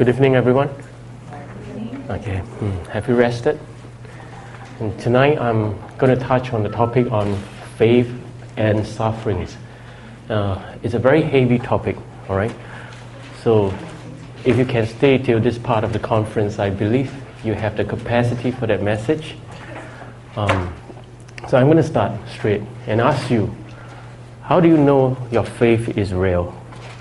Good evening, everyone. Okay, have you rested? And tonight I'm going to touch on the topic on faith and sufferings. It's a very heavy topic, all right? So if you can stay till this part of the conference, I believe you have the capacity for that message. So I'm going to start straight and ask you, how do you know your faith is real?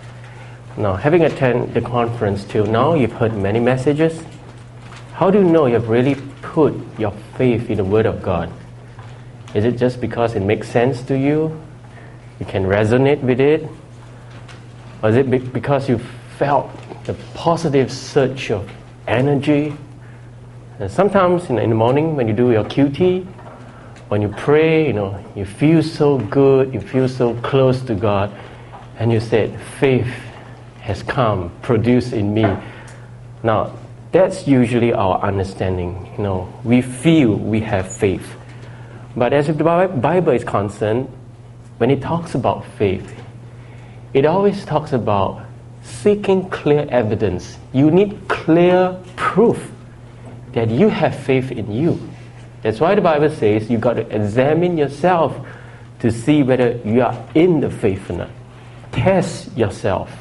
Now, having attended the conference till now, you've heard many messages. How do you know you've really put your faith in the Word of God? Is it just because it makes sense to you? You can resonate with it? Or is it because you felt the positive surge of energy? And sometimes in the morning when you do your QT, when you pray, you feel so good, you feel so close to God, and you said, faith has come, produced in me. Now, that's usually our understanding. We feel we have faith. But as if the Bible is concerned, when it talks about faith, it always talks about seeking clear evidence. You need clear proof that you have faith in you. That's why the Bible says you've got to examine yourself to see whether you are in the faith or not. Test yourself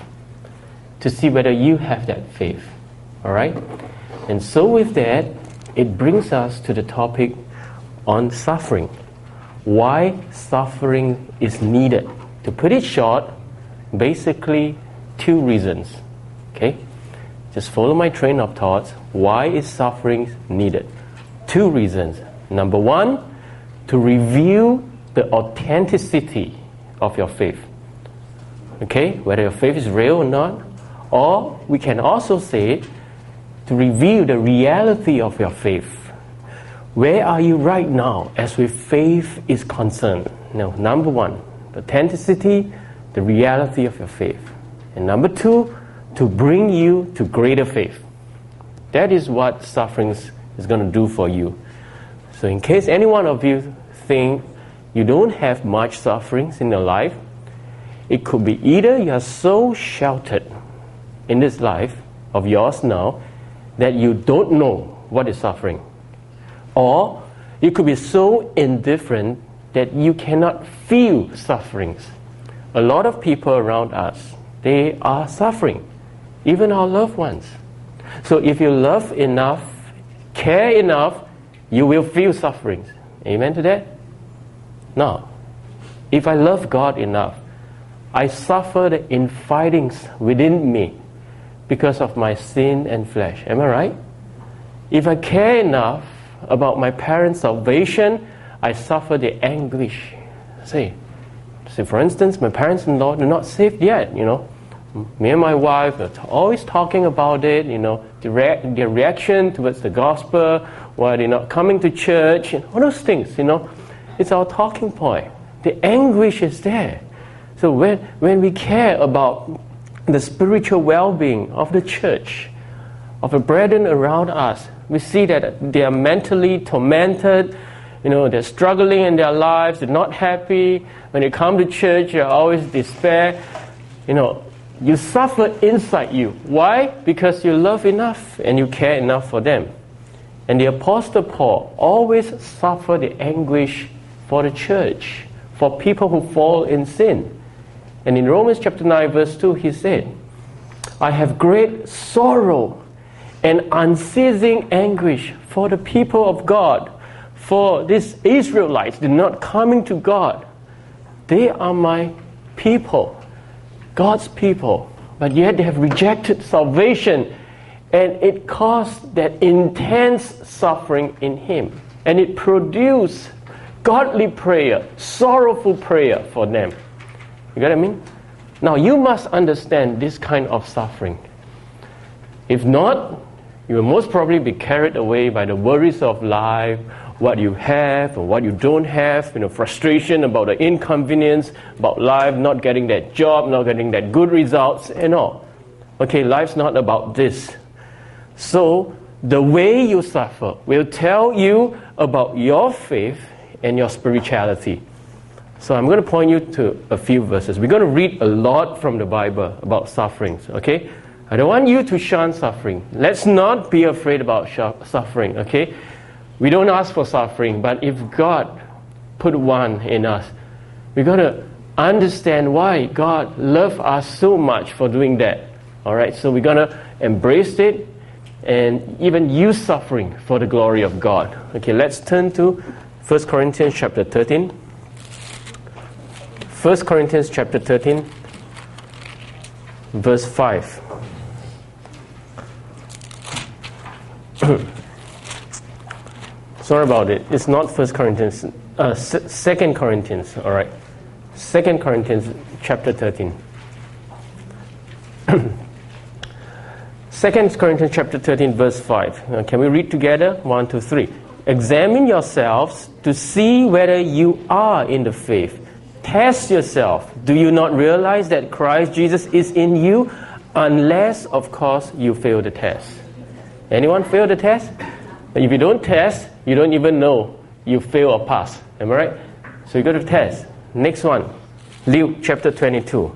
to see whether you have that faith. Alright? And so with that, it brings us to the topic on suffering. Why suffering is needed. To put it short, basically two reasons. Okay? Just follow my train of thoughts. Why is suffering needed? Two reasons. Number one, to reveal the authenticity of your faith. Okay? Whether your faith is real or not. Or we can also say to reveal the reality of your faith. Where are you right now as with faith is concerned? Now, number one, the authenticity, the reality of your faith. And number two, to bring you to greater faith. That is what sufferings is going to do for you. So in case any one of you think you don't have much sufferings in your life, it could be either you are so sheltered in this life of yours now that you don't know what is suffering. Or you could be so indifferent that you cannot feel sufferings. A lot of people around us, they are suffering, even our loved ones. So if you love enough, care enough, you will feel sufferings. Amen to that? Now, if I love God enough, I suffer the infightings within me because of my sin and flesh. Am I right? If I care enough about my parents' salvation, I suffer the anguish. Say, for instance, my parents-in-law, they're not saved yet, Me and my wife are always talking about it, their reaction towards the gospel, why they're not coming to church, and all those things, It's our talking point. The anguish is there. So when we care about the spiritual well-being of the church, of the brethren around us, we see that they are mentally tormented, they're struggling in their lives, they're not happy. When they come to church, they're always despair. You suffer inside you. Why? Because you love enough and you care enough for them. And the Apostle Paul always suffered the anguish for the church, for people who fall in sin. And in Romans chapter 9 verse 2 he said, I have great sorrow and unceasing anguish for the people of God, for these Israelites, they're not coming to God. They are my people, God's people, but yet they have rejected salvation, and it caused that intense suffering in him, and it produced godly prayer, sorrowful prayer for them. You get what I mean? Now you must understand this kind of suffering. If not, you will most probably be carried away by the worries of life, what you have or what you don't have, frustration about the inconvenience, about life, not getting that job, not getting that good results and all. Okay, life's not about this. So the way you suffer will tell you about your faith and your spirituality. So I'm going to point you to a few verses. We're going to read a lot from the Bible about sufferings, okay? I don't want you to shun suffering. Let's not be afraid about suffering, okay? We don't ask for suffering, but if God put one in us, we're going to understand why God loved us so much for doing that. All right, so we're going to embrace it and even use suffering for the glory of God. Okay, let's turn to 1 Corinthians chapter 13. 1 Corinthians chapter 13, verse 5. Sorry about it. It's not 1 Corinthians, 2 Corinthians, all right. 2 Corinthians chapter 13. 2 Corinthians chapter 13 verse 5. Can we read together? 1, 2, 3. Examine yourselves to see whether you are in the faith. Test yourself. Do you not realize that Christ Jesus is in you? Unless, of course, you fail the test. Anyone fail the test? If you don't test, you don't even know you fail or pass. Am I right? So you got to test. Next one. Luke chapter 22.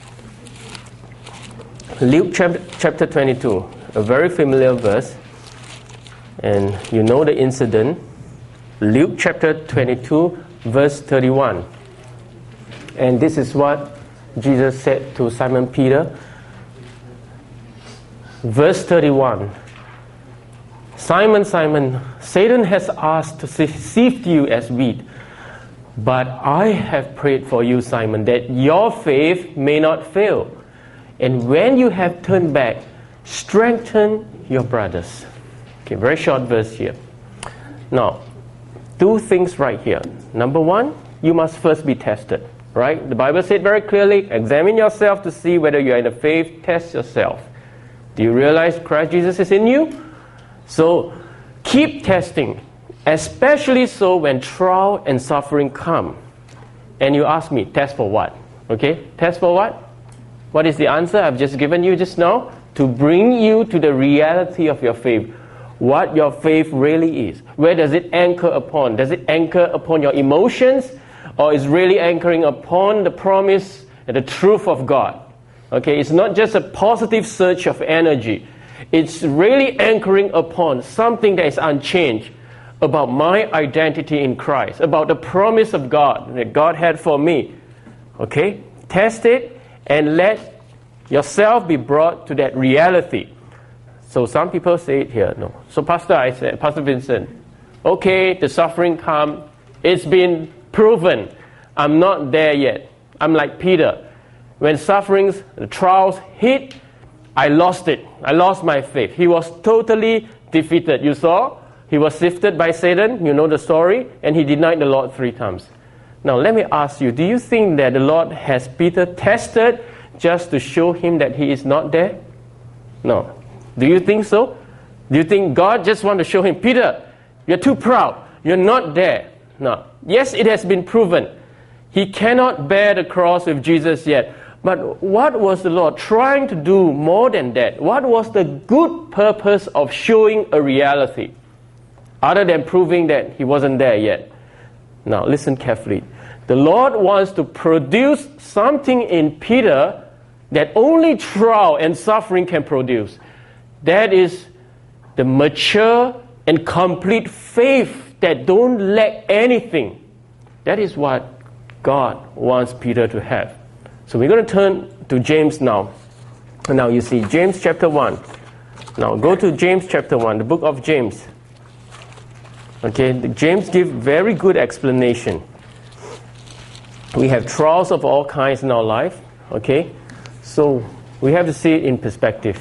Luke chapter 22, a very familiar verse, and you know the incident. Luke chapter 22, verse 31. And this is what Jesus said to Simon Peter. Verse 31. Simon, Simon, Satan has asked to sift you as wheat, but I have prayed for you, Simon, that your faith may not fail. And when you have turned back, strengthen your brothers. Okay, very short verse here. Now, two things right here. Number one, you must first be tested. Right? The Bible said very clearly, examine yourself to see whether you are in the faith. Test yourself. Do you realize Christ Jesus is in you? So, keep testing. Especially so when trial and suffering come. And you ask me, test for what? Okay? Test for what? What is the answer I've just given you just now? To bring you to the reality of your faith. What your faith really is. Where does it anchor upon? Does it anchor upon your emotions? Or is really anchoring upon the promise and the truth of God? Okay, it's not just a positive surge of energy. It's really anchoring upon something that is unchanged about my identity in Christ, about the promise of God that God had for me. Okay, test it. And let yourself be brought to that reality. So some people say it here. No. So Pastor Vincent, okay, the suffering come. It's been proven. I'm not there yet. I'm like Peter. When sufferings, the trials hit, I lost it. I lost my faith. He was totally defeated. You saw? He was sifted by Satan. You know the story. And he denied the Lord 3 times. Now, let me ask you, do you think that the Lord has Peter tested just to show him that he is not there? No. Do you think so? Do you think God just wants to show him, Peter, you're too proud. You're not there. No. Yes, it has been proven. He cannot bear the cross with Jesus yet. But what was the Lord trying to do more than that? What was the good purpose of showing a reality? Other than proving that he wasn't there yet. Now, listen carefully. The Lord wants to produce something in Peter that only trial and suffering can produce. That is the mature and complete faith that don't lack anything. That is what God wants Peter to have. So we're going to turn to James now. Now you see James chapter 1. Now go to James chapter 1, the book of James. Okay, James gives very good explanation. We have trials of all kinds in our life, okay? So we have to see it in perspective.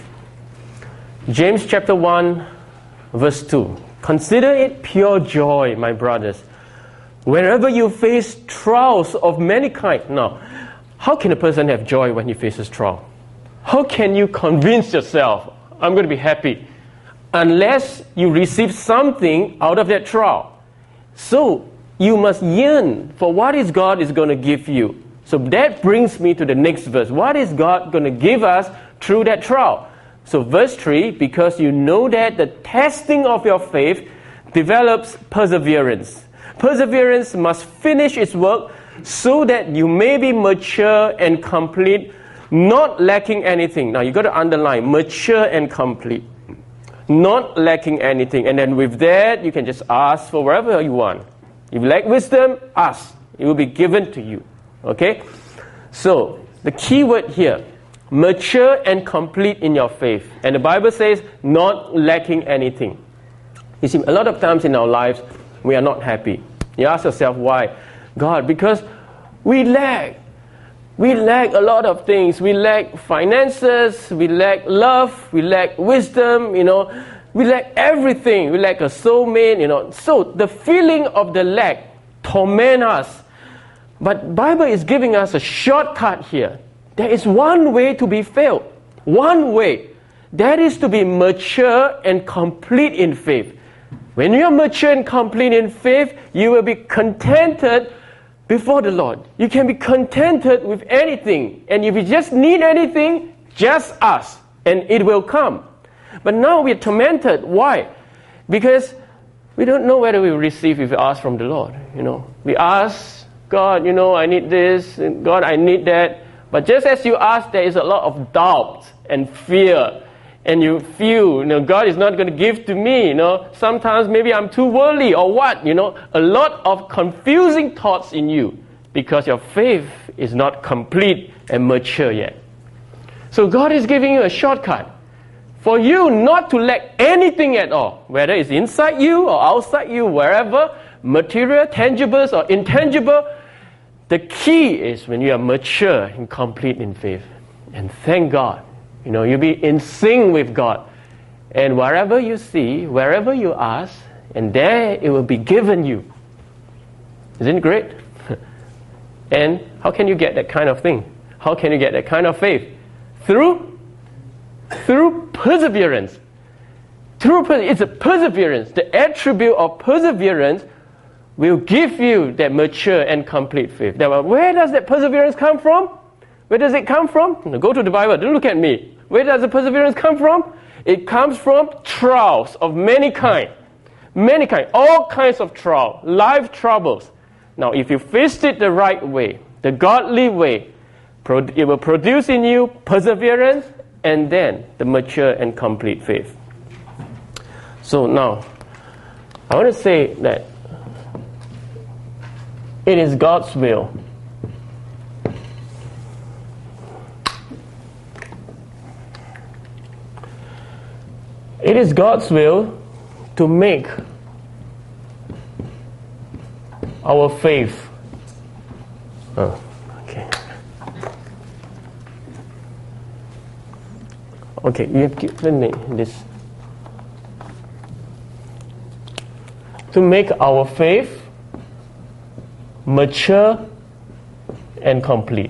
James chapter 1, verse 2. Consider it pure joy, my brothers, whenever you face trials of many kinds. Now, how can a person have joy when he faces trial? How can you convince yourself, I'm going to be happy, unless you receive something out of that trial? So, you must yearn for what is God is going to give you. So that brings me to the next verse. What is God going to give us through that trial? So verse 3, because you know that the testing of your faith develops perseverance. Perseverance must finish its work so that you may be mature and complete, Not lacking anything. Now you got to underline, mature and complete. Not lacking anything. And then with that, you can just ask for whatever you want. If you lack wisdom, ask. It will be given to you. Okay? So, the key word here, mature and complete in your faith. And the Bible says, not lacking anything. You see, a lot of times in our lives, we are not happy. You ask yourself, why? God, because we lack. We lack a lot of things. We lack finances, we lack love, we lack wisdom, we lack everything. We lack a soulmate, So the feeling of the lack torment us. But Bible is giving us a shortcut here. There is one way to be filled. One way. That is to be mature and complete in faith. When you are mature and complete in faith, you will be contented before the Lord. You can be contented with anything. And if you just need anything, just ask. And it will come. But now we are tormented. Why? Because we don't know whether we will receive if we ask from the Lord. We ask, God, I need this. God, I need that. But just as you ask, there is a lot of doubt and fear. And you feel, God is not going to give to me, Sometimes maybe I'm too worldly or what, A lot of confusing thoughts in you because your faith is not complete and mature yet. So God is giving you a shortcut for you not to lack anything at all, whether it's inside you or outside you, wherever, material, tangibles or intangible. The key is when you are mature and complete in faith. And thank God. You'll be in sync with God. And wherever you see, wherever you ask, and there it will be given you. Isn't it great? And how can you get that kind of thing? How can you get that kind of faith? Through perseverance. It's a perseverance. The attribute of perseverance will give you that mature and complete faith. Where does that perseverance come from? Where does it come from? Now go to the Bible. Don't look at me. Where does the perseverance come from? It comes from trials of many kinds. Many kinds. All kinds of trials. Life troubles. Now, if you face it the right way, the godly way, it will produce in you perseverance and then the mature and complete faith. So now, I want to say that it is God's will It is God's will to make our faith. Okay, you have given me this. To make our faith mature and complete.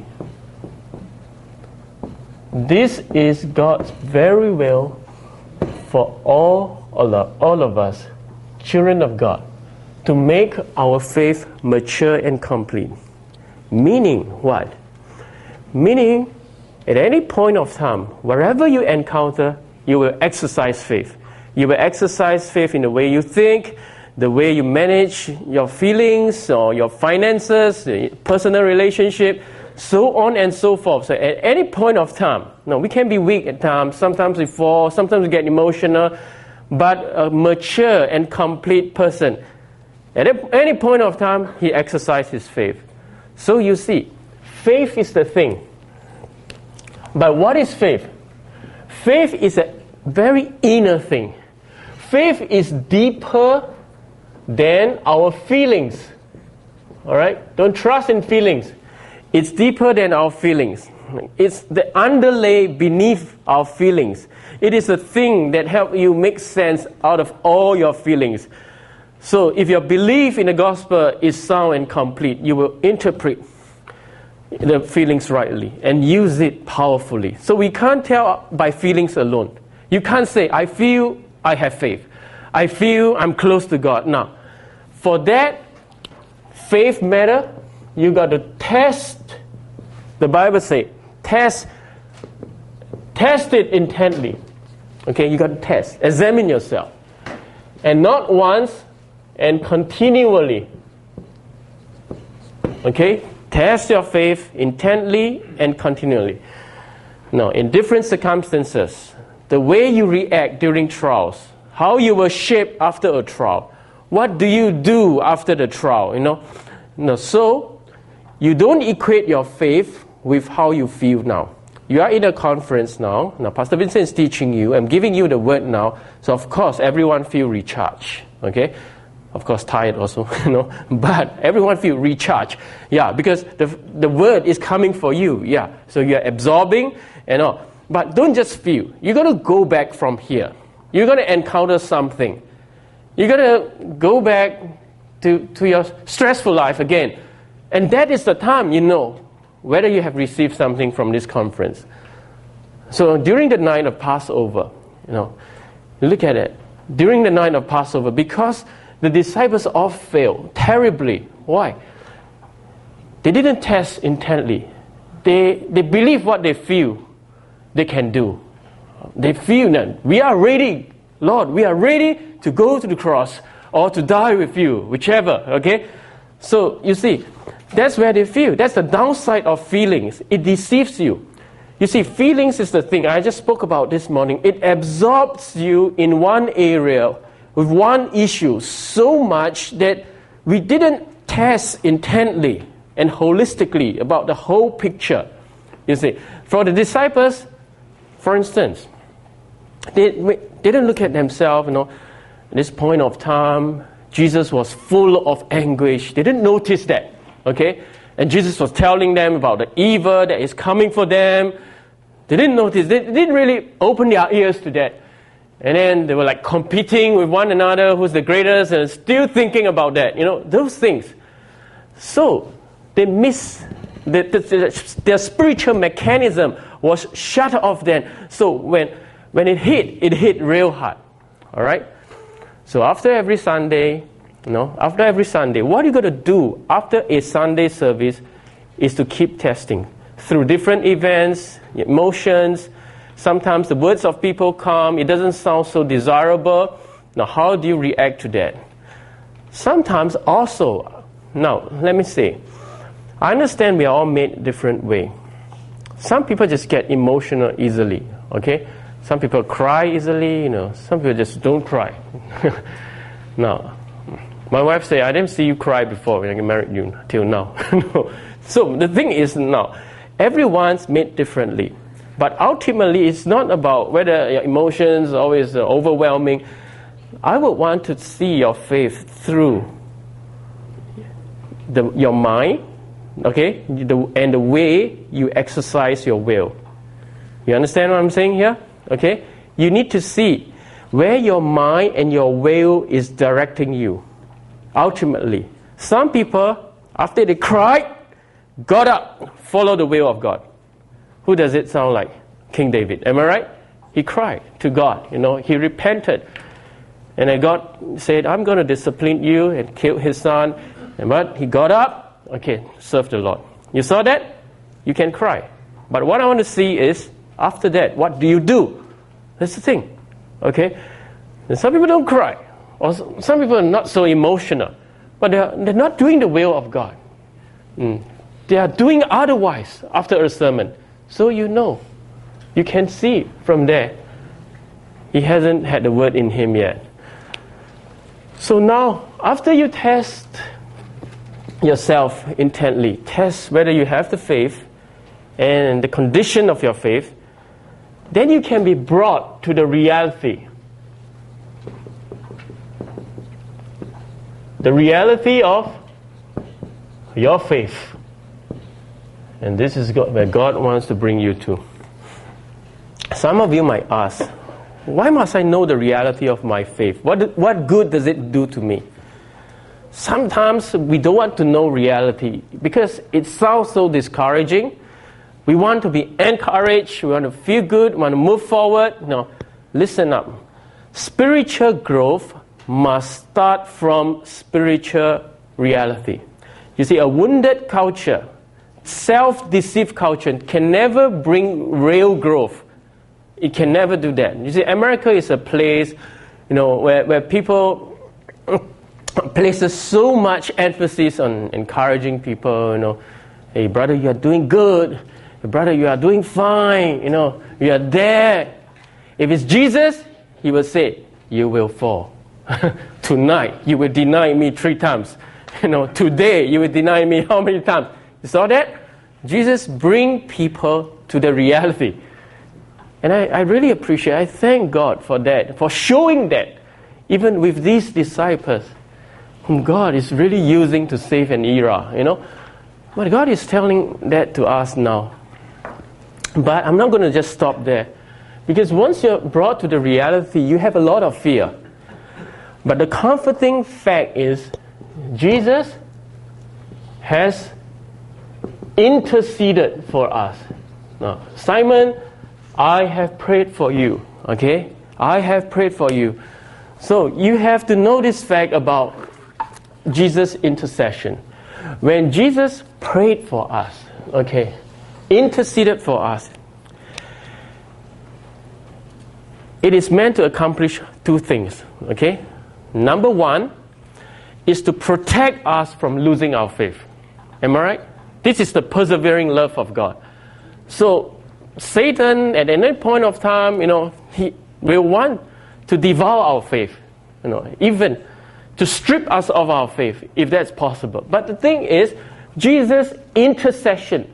This is God's very will for all of us, children of God, to make our faith mature and complete. Meaning what? Meaning, at any point of time, wherever you encounter, you will exercise faith. You will exercise faith in the way you think, the way you manage your feelings or your finances, personal relationship, so on and so forth. So at any point of time, we can be weak at times, sometimes we fall, sometimes we get emotional, but a mature and complete person, at any point of time, he exercises his faith. So you see, faith is the thing. But what is faith? Faith is a very inner thing. Faith is deeper than our feelings. All right? Don't trust in feelings. It's deeper than our feelings. It's the underlay beneath our feelings. It is a thing that helps you make sense out of all your feelings. So if your belief in the gospel is sound and complete, you will interpret the feelings rightly and use it powerfully. So we can't tell by feelings alone. You can't say, I feel I have faith. I feel I'm close to God. Now, for that faith matter, you got to test. The Bible says, test it intently. Okay, you got to test. Examine yourself. And not once, and continually. Okay? Test your faith intently and continually. Now, in different circumstances, the way you react during trials, how you were shaped after a trial, what do you do after the trial, So, you don't equate your faith with how you feel now. You are in a conference now. Now, Pastor Vincent is teaching you. I'm giving you the word now. So, of course, everyone feel recharged. Okay? Of course, tired also, But everyone feel recharged. Yeah, because the word is coming for you. Yeah. So, you're absorbing and all. But don't just feel. You're going to go back from here. You're going to encounter something. You're going to go back to your stressful life again. And that is the time whether you have received something from this conference. So during the night of Passover, look at it. During the night of Passover, because the disciples all failed terribly. Why? They didn't test intently. They believe what they feel they can do. They feel that we are ready, Lord, we are ready to go to the cross or to die with you, whichever, okay? So, you see, that's where they feel. That's the downside of feelings. It deceives you. You see, feelings is the thing. I just spoke about this morning. It absorbs you in one area with one issue so much that we didn't test intently and holistically about the whole picture. You see, for the disciples, for instance, they didn't look at themselves, at this point of time, Jesus was full of anguish. They didn't notice that, okay? And Jesus was telling them about the evil that is coming for them. They didn't notice. They didn't really open their ears to that. And then they were like competing with one another, who's the greatest, and still thinking about that, those things. So, they missed their spiritual mechanism was shut off then. So when it hit real hard. All right? So after every Sunday, what are you going to do after a Sunday service is to keep testing through different events, emotions. Sometimes the words of people come, it doesn't sound so desirable. Now, how do you react to that? Sometimes also, now, let me say, I understand we are all made different way. Some people just get emotional easily, okay? Some people cry easily, some people just don't cry. Now, my wife say, I didn't see you cry before when I married you till now. No. So the thing is now, everyone's made differently. But ultimately, it's not about whether your emotions are always overwhelming. I would want to see your faith through your mind, okay, and the way you exercise your will. You understand what I'm saying here? Okay? You need to see where your mind and your will is directing you. Ultimately, some people, after they cried, got up, followed the will of God. Who does it sound like? King David. Am I right? He cried to God. He repented. And then God said, I'm going to discipline you, and killed his son. But he got up, okay, serve the Lord. You saw that? You can cry. But what I want to see is, after that, what do you do? That's the thing. Okay? And some people don't cry. Or some people are not so emotional. But they're not doing the will of God. They are doing otherwise after a sermon. So you can see from there, he hasn't had the word in him yet. So now, after you test yourself intently, test whether you have the faith and the condition of your faith, then you can be brought to the reality. The reality of your faith. And this is where God wants to bring you to. Some of you might ask, why must I know the reality of my faith? What good does it do to me? Sometimes we don't want to know reality because it sounds so discouraging. We want to be encouraged, we want to feel good, we want to move forward. No, listen up. Spiritual growth must start from spiritual reality. You see, a wounded culture, self-deceived culture can never bring real growth. It can never do that. You see, America is a place, where people places so much emphasis on encouraging people, hey brother, you are doing good, Brother, you are doing fine, you are there. If it's Jesus, he will say, you will fall. Tonight, you will deny me 3 times. Today, you will deny me how many times? You saw that? Jesus bring people to the reality. And I really appreciate, I thank God for that, for showing that, even with these disciples, whom God is really using to save an era, But God is telling that to us now. But I'm not going to just stop there. Because once you're brought to the reality, you have a lot of fear. But the comforting fact is, Jesus has interceded for us. Now, Simon, I have prayed for you. Okay? I have prayed for you. So you have to know this fact about Jesus' intercession. When Jesus prayed for us, okay, interceded for us, it is meant to accomplish 2 things, okay? Number 1 is to protect us from losing our faith. Am I right? This is the persevering love of God. So Satan, at any point of time, he will want to devour our faith, even to strip us of our faith, if that's possible. But the thing is, Jesus' intercession,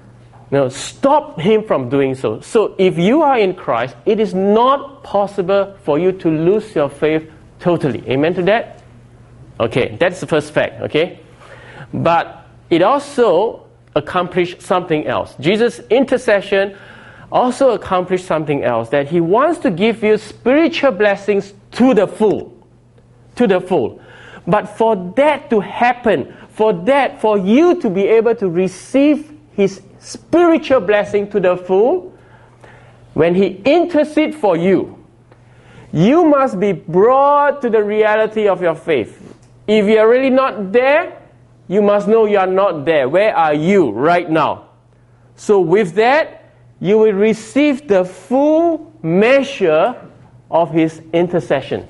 stop him from doing so. So if you are in Christ, it is not possible for you to lose your faith totally. Amen to that? Okay, that's the first fact, okay? But it also accomplished something else. Jesus' intercession also accomplished something else, that he wants to give you spiritual blessings to the full. To the full. But for that to happen, for you to be able to receive his spiritual blessing to the full, when he intercedes for you, you must be brought to the reality of your faith. If you are really not there, you must know you are not there. Where are you right now? So with that, you will receive the full measure of his intercession.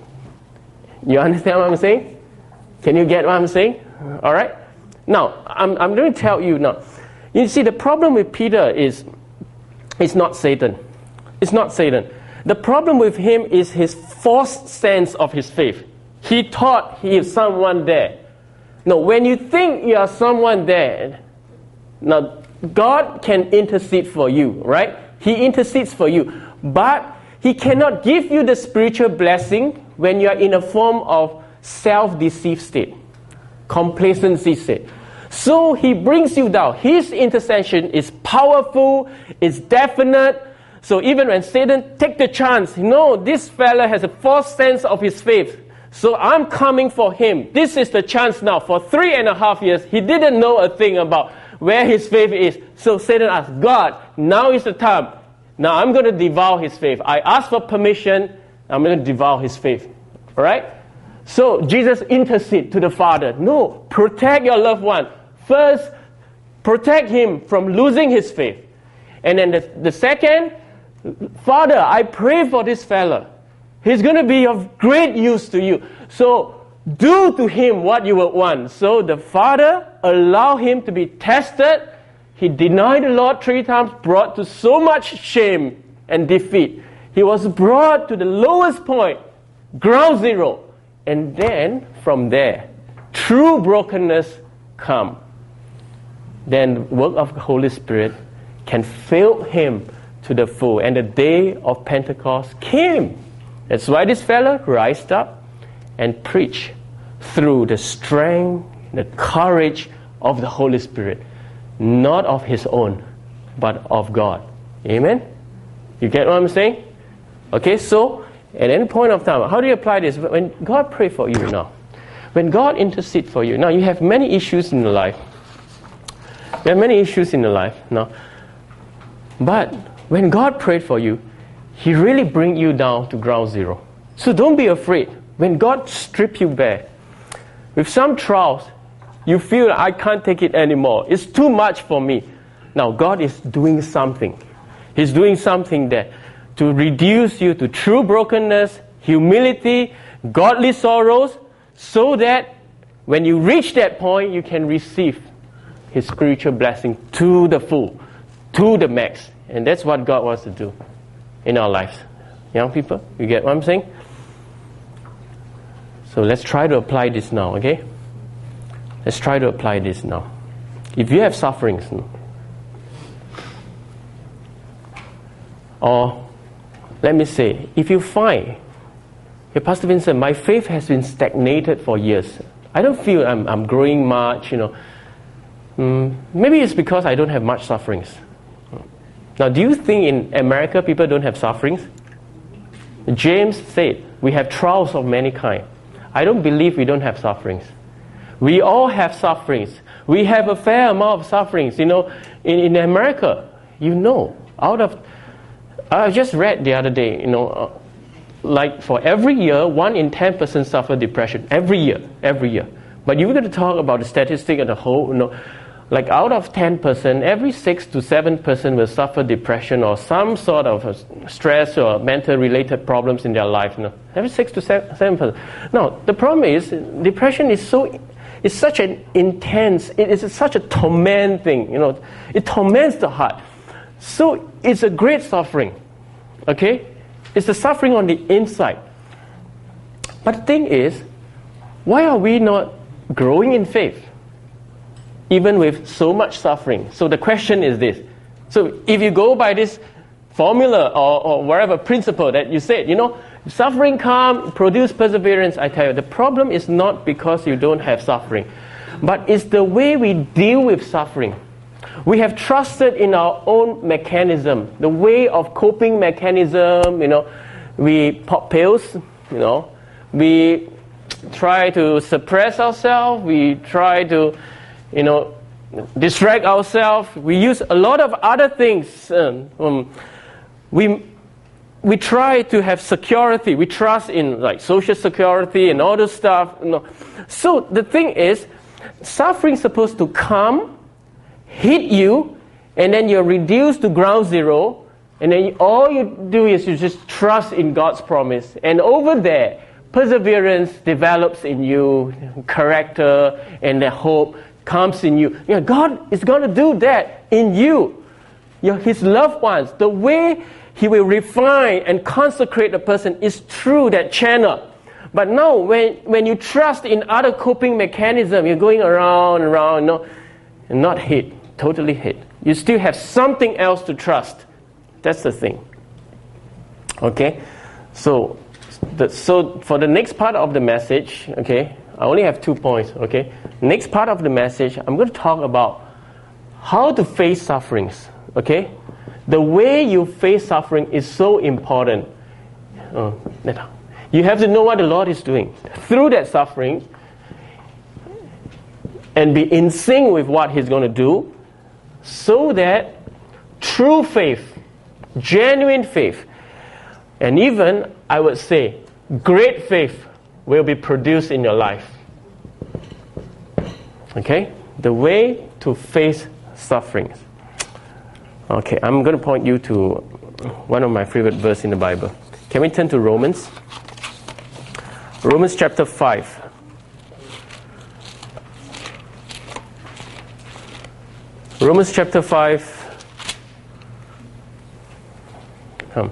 You understand what I'm saying? Can you get what I'm saying? All right? Now, I'm going to tell you now. You see, the problem with Peter is, it's not Satan. It's not Satan. The problem with him is his false sense of his faith. He thought he is someone there. No, when you think you are someone there, now God can intercede for you, right? He intercedes for you. But he cannot give you the spiritual blessing when you are in a form of self-deceived state, complacency state. So he brings you down. His intercession is powerful, it's definite. So even when Satan take the chance, this fella has a false sense of his faith. So I'm coming for him. This is the chance now. For 3.5 years, he didn't know a thing about where his faith is. So Satan asked, God, now is the time. Now I'm going to devour his faith. I asked for permission. I'm going to devour his faith. All right? So Jesus intercede to the Father. No, protect your loved one. First, protect him from losing his faith. And then the second, Father, I pray for this fella. He's going to be of great use to you. So do to him what you would want. So the Father allowed him to be tested. He denied the Lord 3 times, brought to so much shame and defeat. He was brought to the lowest point, ground zero. And then from there, true brokenness come. Then work of the Holy Spirit can fill him to the full. And the day of Pentecost came. That's why this fellow rised up and preached through the strength, the courage of the Holy Spirit. Not of his own, but of God. Amen? You get what I'm saying? Okay, so at any point of time, how do you apply this? When God pray for you now, when God intercede for you, now you have many issues in your life. There are many issues in your life now. But when God prayed for you, he really bring you down to ground zero. So don't be afraid. When God strip you bare, with some trials, you feel I can't take it anymore. It's too much for me. Now God is doing something. He's doing something there to reduce you to true brokenness, humility, godly sorrows, so that when you reach that point, you can receive his spiritual blessing to the full. to the max. And that's what God wants to do in our lives. Young people, you get what I'm saying? So let's try to apply this now, okay? Let's try to apply this now. If you have sufferings, or let me say, if you find, hey, Pastor Vincent, my faith has been stagnated for years. I don't feel I'm growing much, Maybe it's because I don't have much sufferings. Now, do you think in America people don't have sufferings? James said, we have trials of many kinds. I don't believe we don't have sufferings. We all have sufferings. We have a fair amount of sufferings. In America, I just read the other day, like for every year, 1 in 10 persons suffer depression. Every year. But you're going to talk about the statistic as a whole, like out of 10%, every 6 to 7 person will suffer depression or some sort of stress or mental related problems in their life. Every 6 to 7%. Now, the problem is, depression is such an intense, it is such a torment thing, it torments the heart. So it's a great suffering, okay? It's the suffering on the inside. But the thing is, why are we not growing in faith, even with so much suffering? So the question is this. So if you go by this formula or whatever principle that you said, suffering come, produce perseverance, I tell you, the problem is not because you don't have suffering, but it's the way we deal with suffering. We have trusted in our own mechanism, the way of coping mechanism, we pop pills, we try to suppress ourselves, we try to, distract ourselves, we use a lot of other things. We try to have security, we trust in like social security and all this stuff. So the thing is, suffering is supposed to come, hit you, and then you're reduced to ground zero, and then all you do is you just trust in God's promise. And over there, perseverance develops in you, character and the hope comes in you. God is going to do that in you. His loved ones, the way He will refine and consecrate a person is through that channel. But now, when you trust in other coping mechanism, you're going around and around, and not hit. Totally hit. You still have something else to trust. That's the thing. Okay? So for the next part of the message, okay, I only have 2 points, okay? Next part of the message, I'm going to talk about how to face sufferings, okay? The way you face suffering is so important. You have to know what the Lord is doing through that suffering and be in sync with what He's going to do, so that true faith, genuine faith, and even, I would say, great faith will be produced in your life. Okay? The way to face sufferings. Okay, I'm going to point you to one of my favorite verses in the Bible. Can we turn to Romans? Romans chapter 5. Romans chapter 5. Come.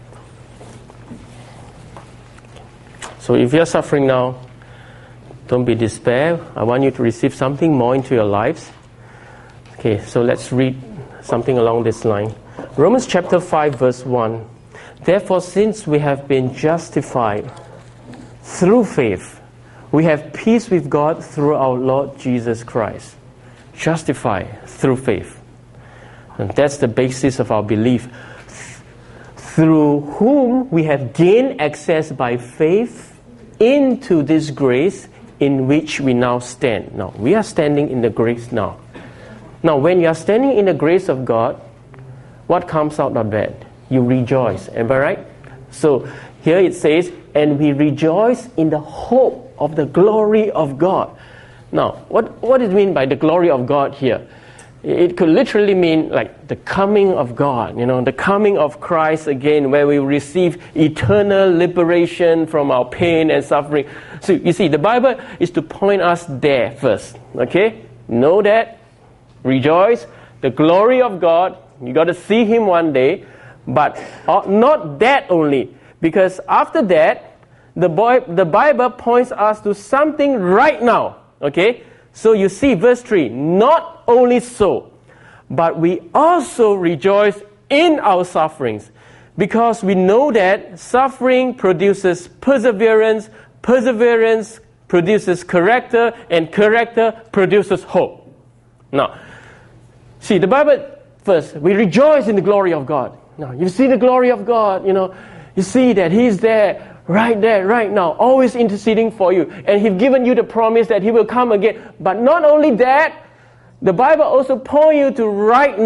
So if you're suffering now, don't be despair. I want you to receive something more into your lives. Okay, so let's read something along this line. Romans chapter 5 verse 1. Therefore, since we have been justified through faith, we have peace with God through our Lord Jesus Christ. Justified through faith. And that's the basis of our belief. Through whom we have gained access by faith into this grace in which we now stand. Now, we are standing in the grace now. Now, when you are standing in the grace of God, what comes out of that? You rejoice. Am I right? So, here it says, and we rejoice in the hope of the glory of God. Now, what does it mean by the glory of God here? It could literally mean like the coming of God, the coming of Christ again, where we receive eternal liberation from our pain and suffering. So you see, the Bible is to point us there first. Okay? Know that, rejoice, the glory of God, You got to see Him one day, but not that only. Because after that, the Bible points us to something right now. Okay? So you see verse 3, not only so, but we also rejoice in our sufferings, because we know that suffering produces perseverance, perseverance produces character, and character produces hope. Now, see, the Bible first, we rejoice in the glory of God. Now, you see the glory of God, you see that He's there, right now, always interceding for you. And He's given you the promise that He will come again. But not only that, the Bible also points you to right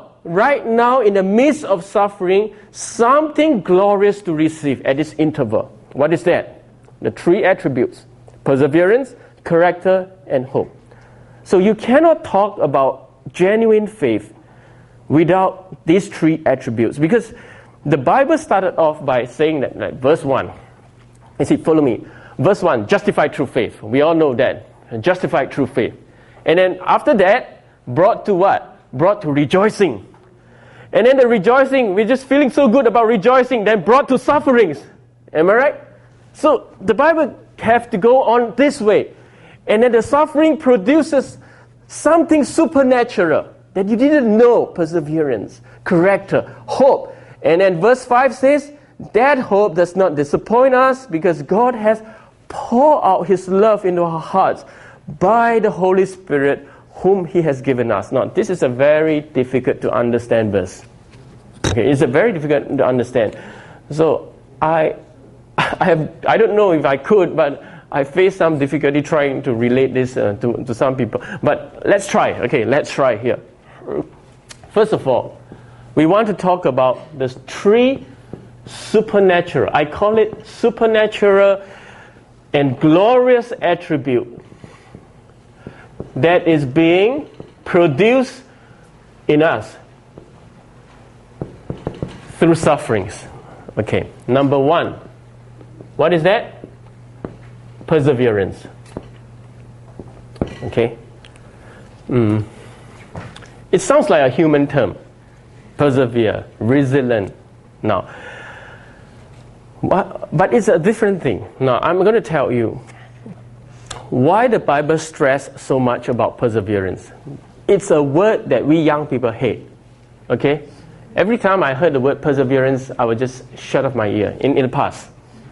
now in the midst of suffering, something glorious to receive at this interval. What is that? The three attributes: perseverance, character, and hope. So you cannot talk about genuine faith without these three attributes, because the Bible started off by saying that, like verse 1. You see, follow me. Verse 1, justified through faith. We all know that. Justified through faith. And then after that, brought to what? Brought to rejoicing. And then the rejoicing, we're just feeling so good about rejoicing, then brought to sufferings. Am I right? So the Bible have to go on this way. And then the suffering produces something supernatural that you didn't know: perseverance, character, hope. And then verse 5 says, that hope does not disappoint us, because God has poured out His love into our hearts by the Holy Spirit whom He has given us. Now, this is a very difficult to understand verse. Okay, it's a very difficult to understand. So I don't know if I could, but I face some difficulty trying to relate this to some people. But let's try. Okay, let's try here. First of all, we want to talk about the three supernatural, I call it supernatural and glorious attribute that is being produced in us through sufferings. Okay, number one, what is that? Perseverance. Okay. It sounds like a human term. Persevere, resilient. Now, but it's a different thing. Now, I'm going to tell you why the Bible stresses so much about perseverance. It's a word that we young people hate. Okay? Every time I heard the word perseverance, I would just shut off my ear. In the past.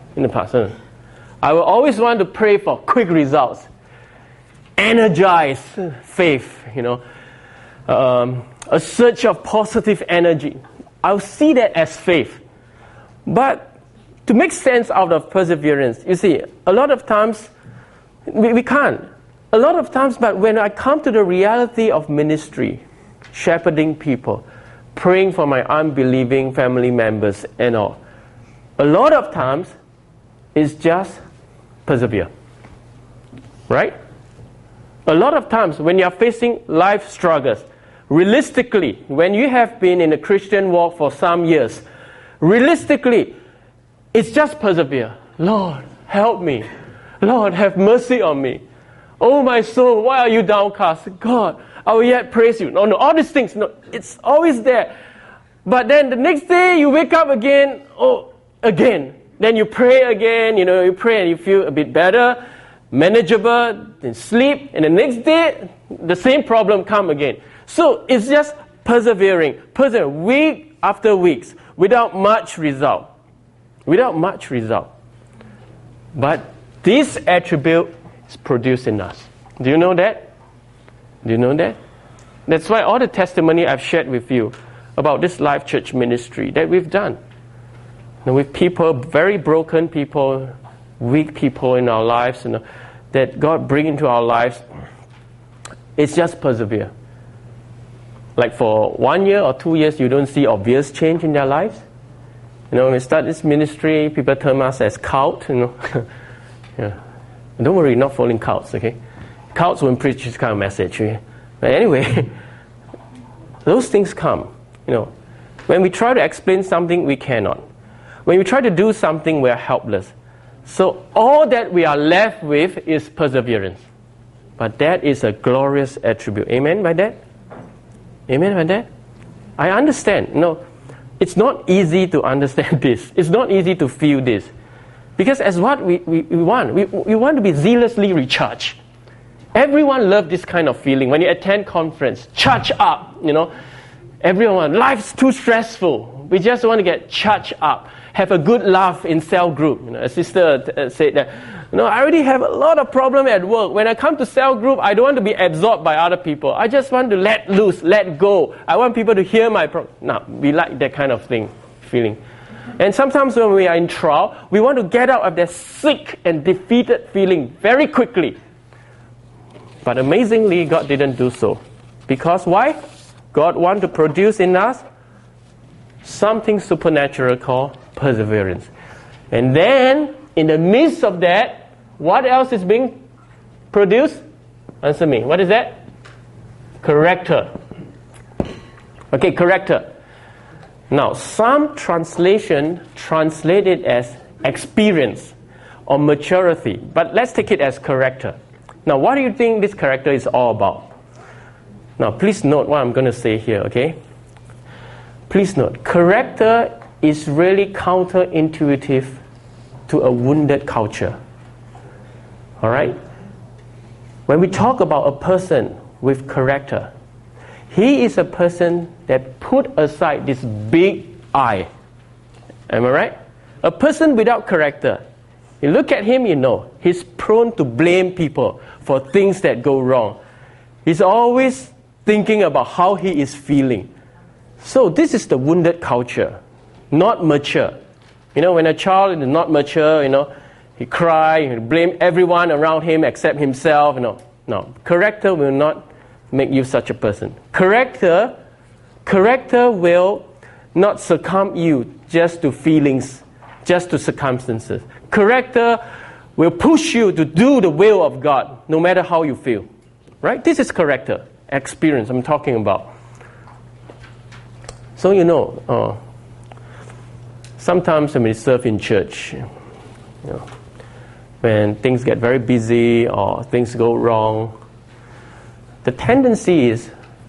I will always want to pray for quick results. Energize faith, a surge of positive energy. I'll see that as faith. But to make sense out of perseverance, you see, a lot of times we can't. A lot of times, but when I come to the reality of ministry, shepherding people, praying for my unbelieving family members and all, a lot of times it's just persevere. Right? A lot of times when you are facing life struggles, realistically, when you have been in a Christian walk for some years, realistically, it's just persevere. Lord, help me. Lord, have mercy on me. Oh, my soul, why are you downcast? God, I will yet praise you. No, all these things, no, it's always there. But then the next day you wake up again, again. Then you pray again, you pray and you feel a bit better, manageable, then sleep, and the next day, the same problem come again. So it's just persevering, week after week, without much result. But this attribute is produced in us. Do you know that? That's why all the testimony I've shared with you about this Life Church ministry that we've done. With people, very broken people, weak people in our lives, that God bring into our lives, it's just persevere. Like for 1 year or 2 years, you don't see obvious change in their lives. When we start this ministry, people term us as cult, Yeah. Don't worry, not following cults, okay? Cults won't preach this kind of message. Okay? But anyway, those things come. When we try to explain something, we cannot. When we try to do something, we are helpless. So all that we are left with is perseverance. But that is a glorious attribute. Amen by that? Amen by that? I understand. It's not easy to understand this. It's not easy to feel this. Because as what we want, we want to be zealously recharged. Everyone loves this kind of feeling. When you attend conference, charge up, Everyone, life's too stressful. We just want to get charged up. Have a good laugh in cell group. A sister said that, I already have a lot of problem at work. When I come to cell group, I don't want to be absorbed by other people. I just want to let loose, let go. I want people to hear my problem. No, we like that kind of feeling. And sometimes when we are in trial, we want to get out of that sick and defeated feeling very quickly. But amazingly, God didn't do so. Because why? God wants to produce in us something supernatural called perseverance. And then, in the midst of that, what else is being produced? Answer me. What is that? Character. Okay, character. Now, some translation translate it as experience or maturity. But let's take it as character. Now, what do you think this character is all about? Now, please note what I'm going to say here, okay? Please note, character is really counterintuitive to a wounded culture. All right? When we talk about a person with character, he is a person that put aside this big I. Am I right? A person without character, you look at him, he's prone to blame people for things that go wrong. He's always thinking about how he is feeling. So this is the wounded culture, not mature. When a child is not mature, he cries, he blame everyone around him except himself. No, character will not make you such a person. Character will not succumb you just to feelings, just to circumstances. Character will push you to do the will of God, no matter how you feel. Right? This is character, experience I'm talking about. So, sometimes when we serve in church, when things get very busy or things go wrong, the tendency is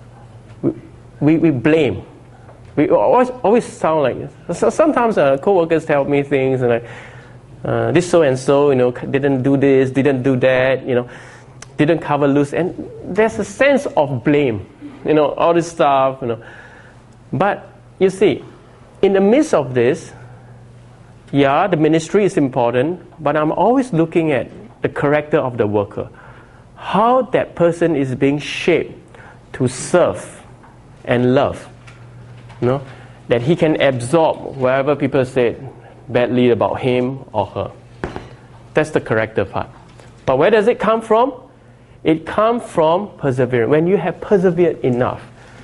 we blame. We always sound like, so sometimes co-workers tell me things and this so-and-so, didn't do this, didn't do that, didn't cover loose. And there's a sense of blame, all this stuff, But, you see, in the midst of this, the ministry is important, but I'm always looking at the character of the worker. How that person is being shaped to serve and love. That he can absorb wherever people say badly about him or her. That's the character part. But where does it come from? It comes from perseverance. When you have persevered enough,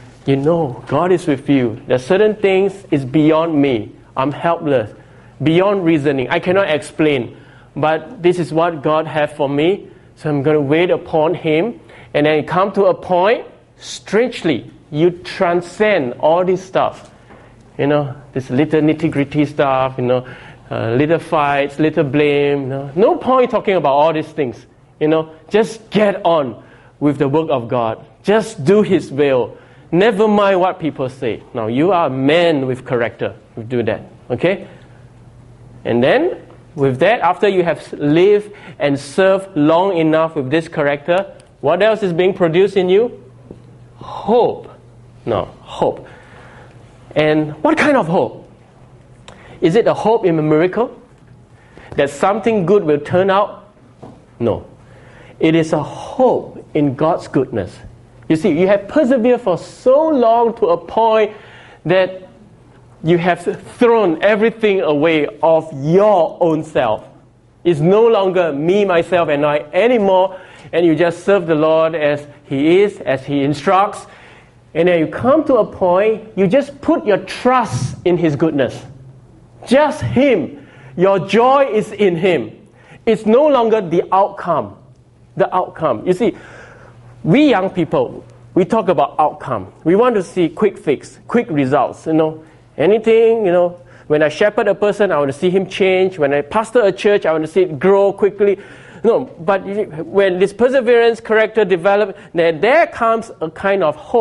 God is with you. There's certain things is beyond me. I'm helpless. Beyond reasoning. I cannot explain. But this is what God has for me. So I'm going to wait upon Him. And then it comes to a point, strangely, you transcend all this stuff. This little nitty-gritty stuff, little fights, little blame. No point talking about all these things. Just get on with the work of God. Just do His will. Never mind what people say. Now, you are a man with character. You do that. Okay? And then, with that, after you have lived and served long enough with this character, what else is being produced in you? Hope. No, hope. And what kind of hope? Is it a hope in a miracle? That something good will turn out? No. It is a hope in God's goodness. You see, you have persevered for so long to a point that you have thrown everything away of your own self. It's no longer me, myself, and I anymore, and you just serve the Lord as He is, as He instructs. And then you come to a point, you just put your trust in His goodness. Just Him. Your joy is in Him. It's no longer the outcome. The outcome. You see, we young people, we talk about outcome. We want to see quick fix, quick results, Anything, when I shepherd a person, I want to see him change. When I pastor a church, I want to see it grow quickly. No, but when this perseverance character develops, then there comes a kind of hope.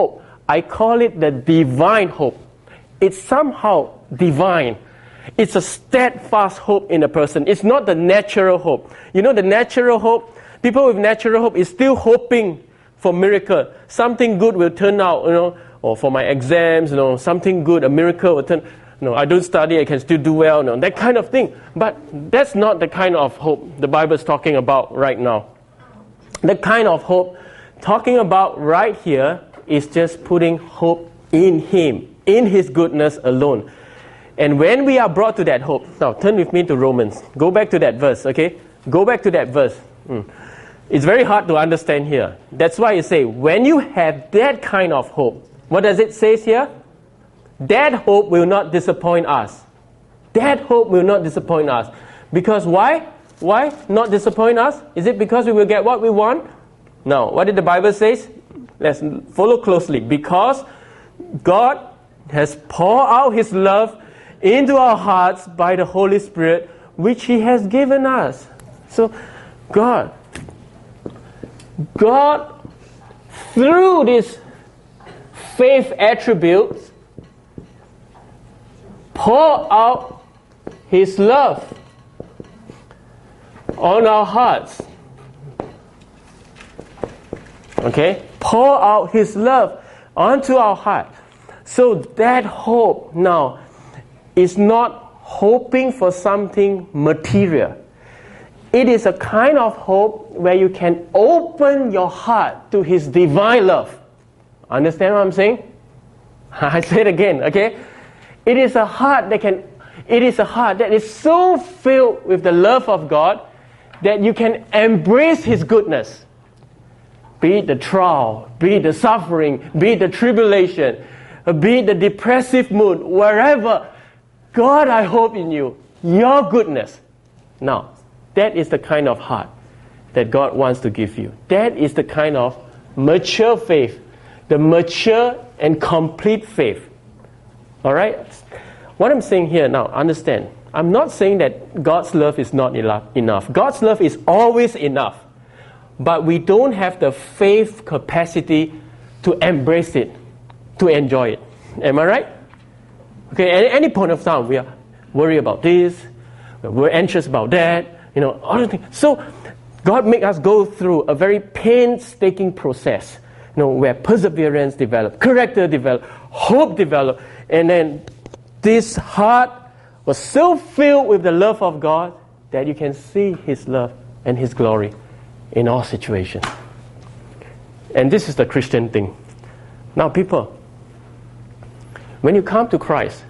I call it the divine hope. It's somehow divine. It's a steadfast hope in a person. It's not the natural hope. You know, the natural hope, people with natural hope is still hoping for miracle. Something good will turn out, or for my exams, something good, a miracle will turn. I don't study, I can still do well, that kind of thing. But that's not the kind of hope the Bible is talking about right now. The kind of hope talking about right here is just putting hope in Him, in His goodness alone. And when we are brought to that hope, now turn with me to Romans. Go back to that verse, okay? Go back to that verse. It's very hard to understand here. That's why you say, when you have that kind of hope, what does it say here? That hope will not disappoint us. That hope will not disappoint us. Because why? Why not disappoint us? Is it because we will get what we want? No. What did the Bible say? Let's follow closely. Because God has poured out His love into our hearts by the Holy Spirit, which He has given us. So, God, through these faith attributes, pour out His love on our hearts. Okay? Pour out His love onto our heart. So that hope now is not hoping for something material. It is a kind of hope where you can open your heart to His divine love. Understand what I'm saying? I say it again, okay? It is a heart that is so filled with the love of God that you can embrace His goodness. Be it the trial, be it the suffering, be it the tribulation, be it the depressive mood, wherever. God, I hope in you, your goodness. Now, that is the kind of heart that God wants to give you. That is the kind of mature faith, the mature and complete faith. All right? What I'm saying here now, understand, I'm not saying that God's love is not enough. God's love is always enough. But we don't have the faith capacity to embrace it, to enjoy it. Am I right? Okay, at any point of time, we are worried about this, we're anxious about that, other things. So, God make us go through a very painstaking process, where perseverance develop, character develop, hope develop, and then this heart was so filled with the love of God that you can see His love and His glory in all situations. And this is the Christian thing. Now, people, when you come to Christ,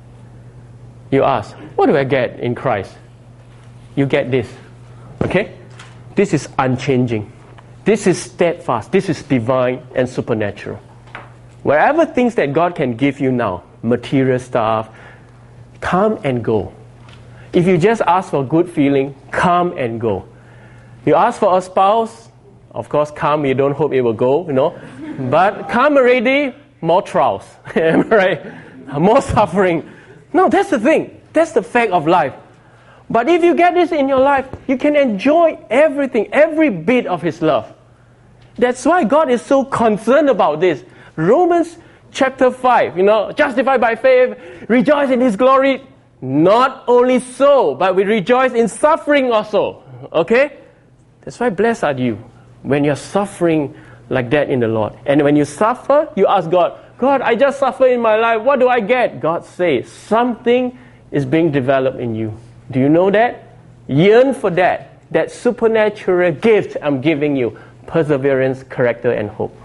you ask, what do I get in Christ? You get this, okay? This is unchanging. This is steadfast. This is divine and supernatural. Wherever things that God can give you now, material stuff, come and go. If you just ask for good feeling, come and go. You ask for a spouse, of course, come, you don't hope it will go, But come already, more trials, right? More suffering. No, that's the thing. That's the fact of life. But if you get this in your life, you can enjoy everything, every bit of His love. That's why God is so concerned about this. Romans chapter 5, justified by faith, rejoice in His glory. Not only so, but we rejoice in suffering also. Okay? That's why blessed are you when you're suffering like that in the Lord. And when you suffer, you ask God, God, I just suffer in my life. What do I get? God says, something is being developed in you. Do you know that? Yearn for that. That supernatural gift I'm giving you. Perseverance, character, and hope.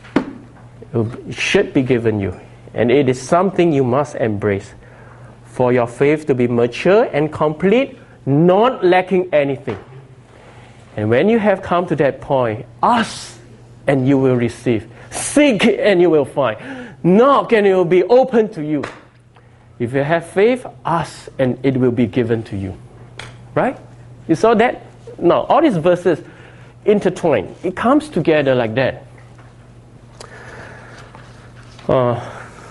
It should be given you. And it is something you must embrace. For your faith to be mature and complete, not lacking anything. And when you have come to that point, ask and you will receive. Seek and you will find. Knock and it will be open to you. If you have faith, ask and it will be given to you. Right? You saw that? Now, all these verses intertwine. It comes together like that. For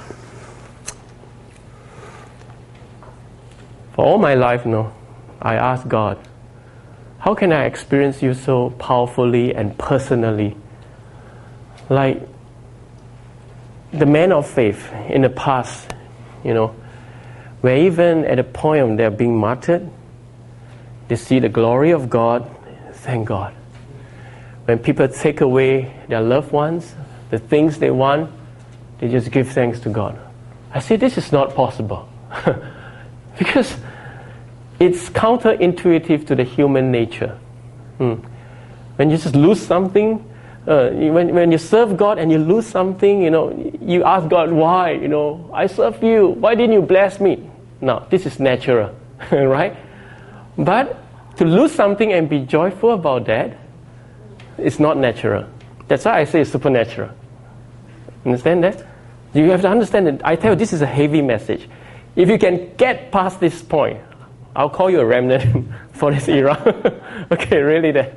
all my life, I ask God, how can I experience you so powerfully and personally? Like, the men of faith in the past, where even at the point of their being martyred, they see the glory of God, thank God. When people take away their loved ones, the things they want, they just give thanks to God. I say this is not possible. Because it's counterintuitive to the human nature. When you just lose something, when you serve God and you lose something, you ask God, why? I serve you. Why didn't you bless me? No, this is natural, right? But to lose something and be joyful about that, it's not natural. That's why I say it's supernatural. Understand that? You have to understand that. I tell you, this is a heavy message. If you can get past this point, I'll call you a remnant for this era. Okay, really that.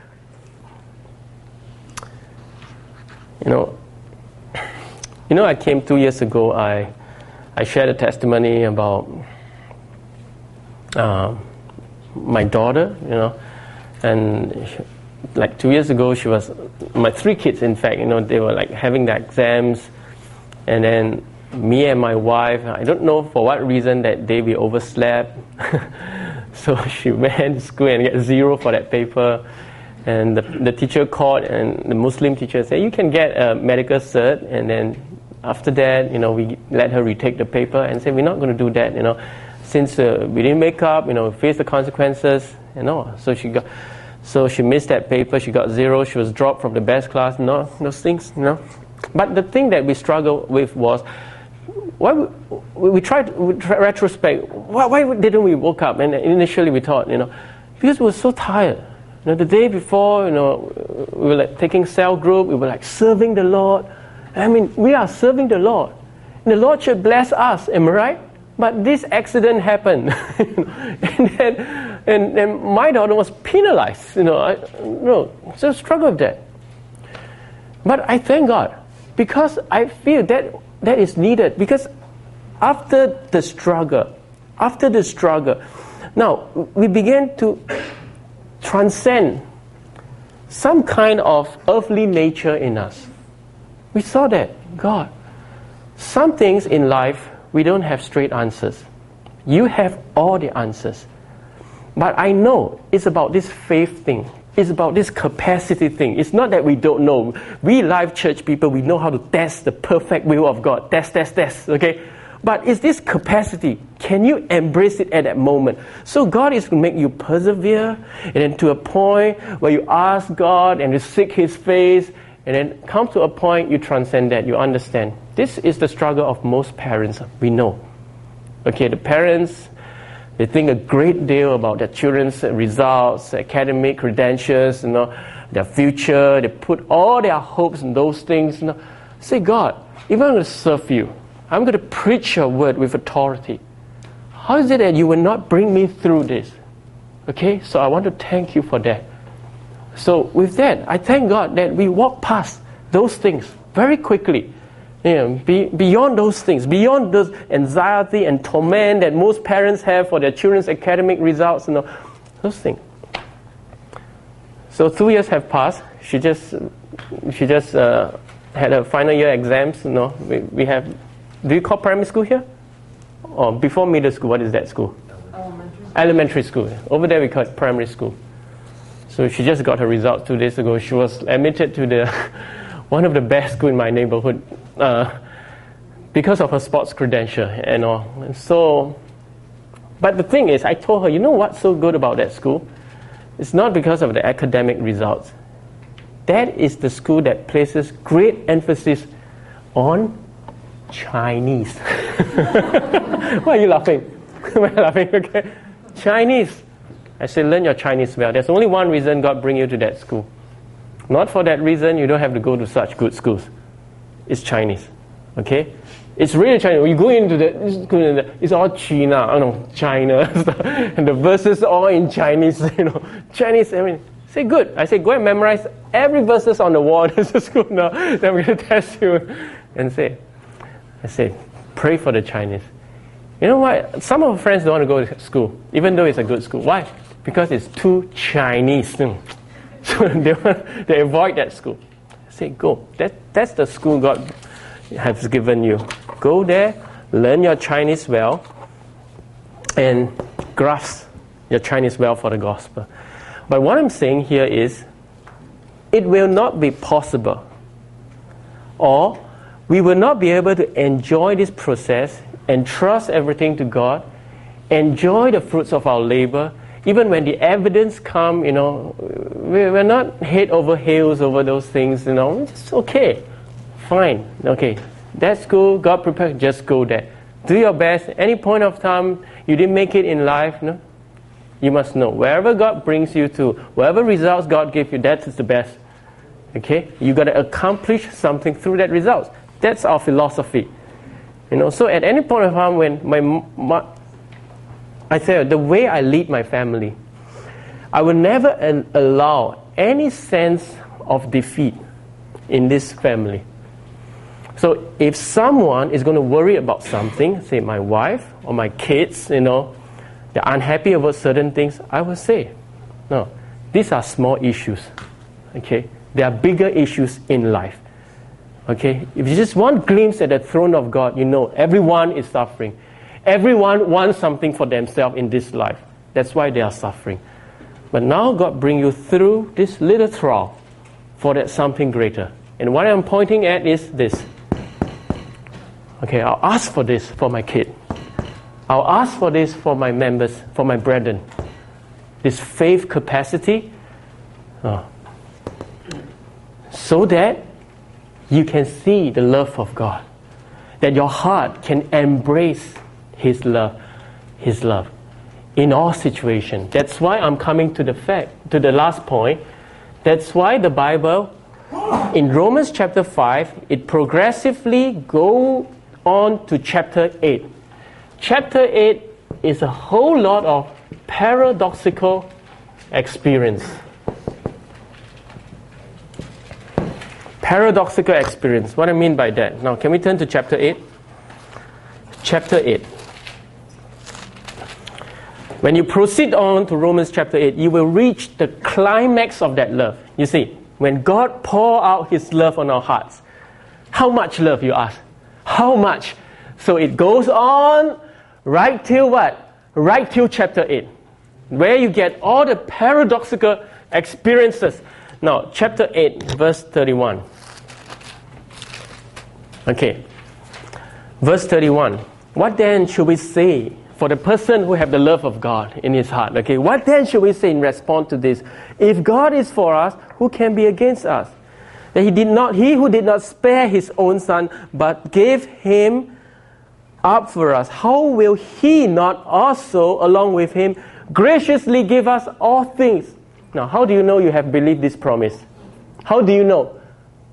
I came 2 years ago, I shared a testimony about my daughter, and like 2 years ago, she was, my 3 kids in fact, they were like having their exams, and then me and my wife, I don't know for what reason that day we overslept, so she went to school and got 0 for that paper, and the teacher called, and the Muslim teacher said, you can get a medical cert, and then after that, we let her retake the paper and said, we're not going to do that, since we didn't make up, face the consequences, so she missed that paper, she got 0, she was dropped from the best class, those things, But the thing that we struggled with was, why we tried retrospect, why didn't we woke up? And initially we thought, because we were so tired. The day before, we were like taking cell group, we were like serving the Lord. I mean, we are serving the Lord. And the Lord should bless us, am I right? But this accident happened. and then my daughter was penalized, so struggle with that. But I thank God, because I feel that is needed, because after the struggle, now we began to transcend some kind of earthly nature in us. We saw that, God, some things in life, we don't have straight answers. You have all the answers. But I know it's about this faith thing. It's about this capacity thing. It's not that we don't know. We live church people, we know how to test the perfect will of God. Test, okay? But it's this capacity. Can you embrace it at that moment? So God is going to make you persevere, and then to a point where you ask God and you seek His face, and then come to a point you transcend that, you understand. This is the struggle of most parents, we know. Okay, the parents, they think a great deal about their children's results, academic credentials, their future. They put all their hopes in those things. Say, God, if I'm going to serve you, I'm going to preach your word with authority. How is it that you will not bring me through this? Okay, so I want to thank you for that. So with that, I thank God that we walk past those things very quickly. Beyond those things, beyond those anxiety and torment that most parents have for their children's academic results, those things. So 2 years have passed. She just had her final year exams. We have. Do you call primary school here? Or before middle school? What is that school? Elementary school. Over there we call it primary school. So she just got her results 2 days ago. She was admitted to one of the best schools in my neighborhood because of her sports credential and all. And so, but the thing is, I told her, you know what's so good about that school? It's not because of the academic results. That is the school that places great emphasis on Chinese. Why are you laughing? Why are you laughing? Okay. Chinese. I say, learn your Chinese well. There's only one reason God bring you to that school. Not for that reason, you don't have to go to such good schools. It's Chinese. Okay? It's really Chinese. You go into it's all China. And the verses all in Chinese, Chinese, say good. I say, go and memorize every verses on the wall. There's a school now. Then we're going to test you. And I say, pray for the Chinese. You know what? Some of our friends don't want to go to school, even though it's a good school. Why? Because it's too Chinese. So they avoid that school. I say, go. That's the school God has given you. Go there, learn your Chinese well, and grasp your Chinese well for the gospel. But what I'm saying here is, it will not be possible, or we will not be able to enjoy this process and trust everything to God, enjoy the fruits of our labor, even when the evidence come, we're not head over heels over those things, it's okay, fine, okay, that's cool, God prepared, just go there. Do your best. Any point of time you didn't make it in life, you must know, wherever God brings you to, whatever results God gave you, that is the best. Okay? You got to accomplish something through that result. That's our philosophy. So at any point of time when I say the way I lead my family, I will never allow any sense of defeat in this family. So if someone is going to worry about something, say my wife or my kids, they're unhappy about certain things, I will say, no, these are small issues. Okay? There are bigger issues in life. Okay? If you just want a glimpse at the throne of God, everyone is suffering. Everyone wants something for themselves in this life. That's why they are suffering. But now God brings you through this little trial for that something greater. And what I'm pointing at is this. Okay, I'll ask for this for my kid. I'll ask for this for my members, for my brethren. This faith capacity, so that you can see the love of God. That your heart can embrace His love in all situations. That's why I'm coming to the last point. That's why the Bible, in Romans chapter 5, it progressively goes on to chapter 8. Chapter 8 is a whole lot of paradoxical experience. Paradoxical experience. What I mean by that? Now, can we turn to chapter 8? Chapter 8. When you proceed on to Romans chapter 8, you will reach the climax of that love. You see, when God pours out His love on our hearts, how much love, you ask? How much? So it goes on right till what? Right till chapter 8, where you get all the paradoxical experiences. Now, chapter 8, verse 31. Okay. Verse 31. What then should we say for the person who have the love of God in his heart? Okay, what then should we say in response to this? If God is for us, who can be against us? That He who did not spare His own Son, but gave Him up for us, how will He not also, along with Him, graciously give us all things? Now, how do you know you have believed this promise? How do you know?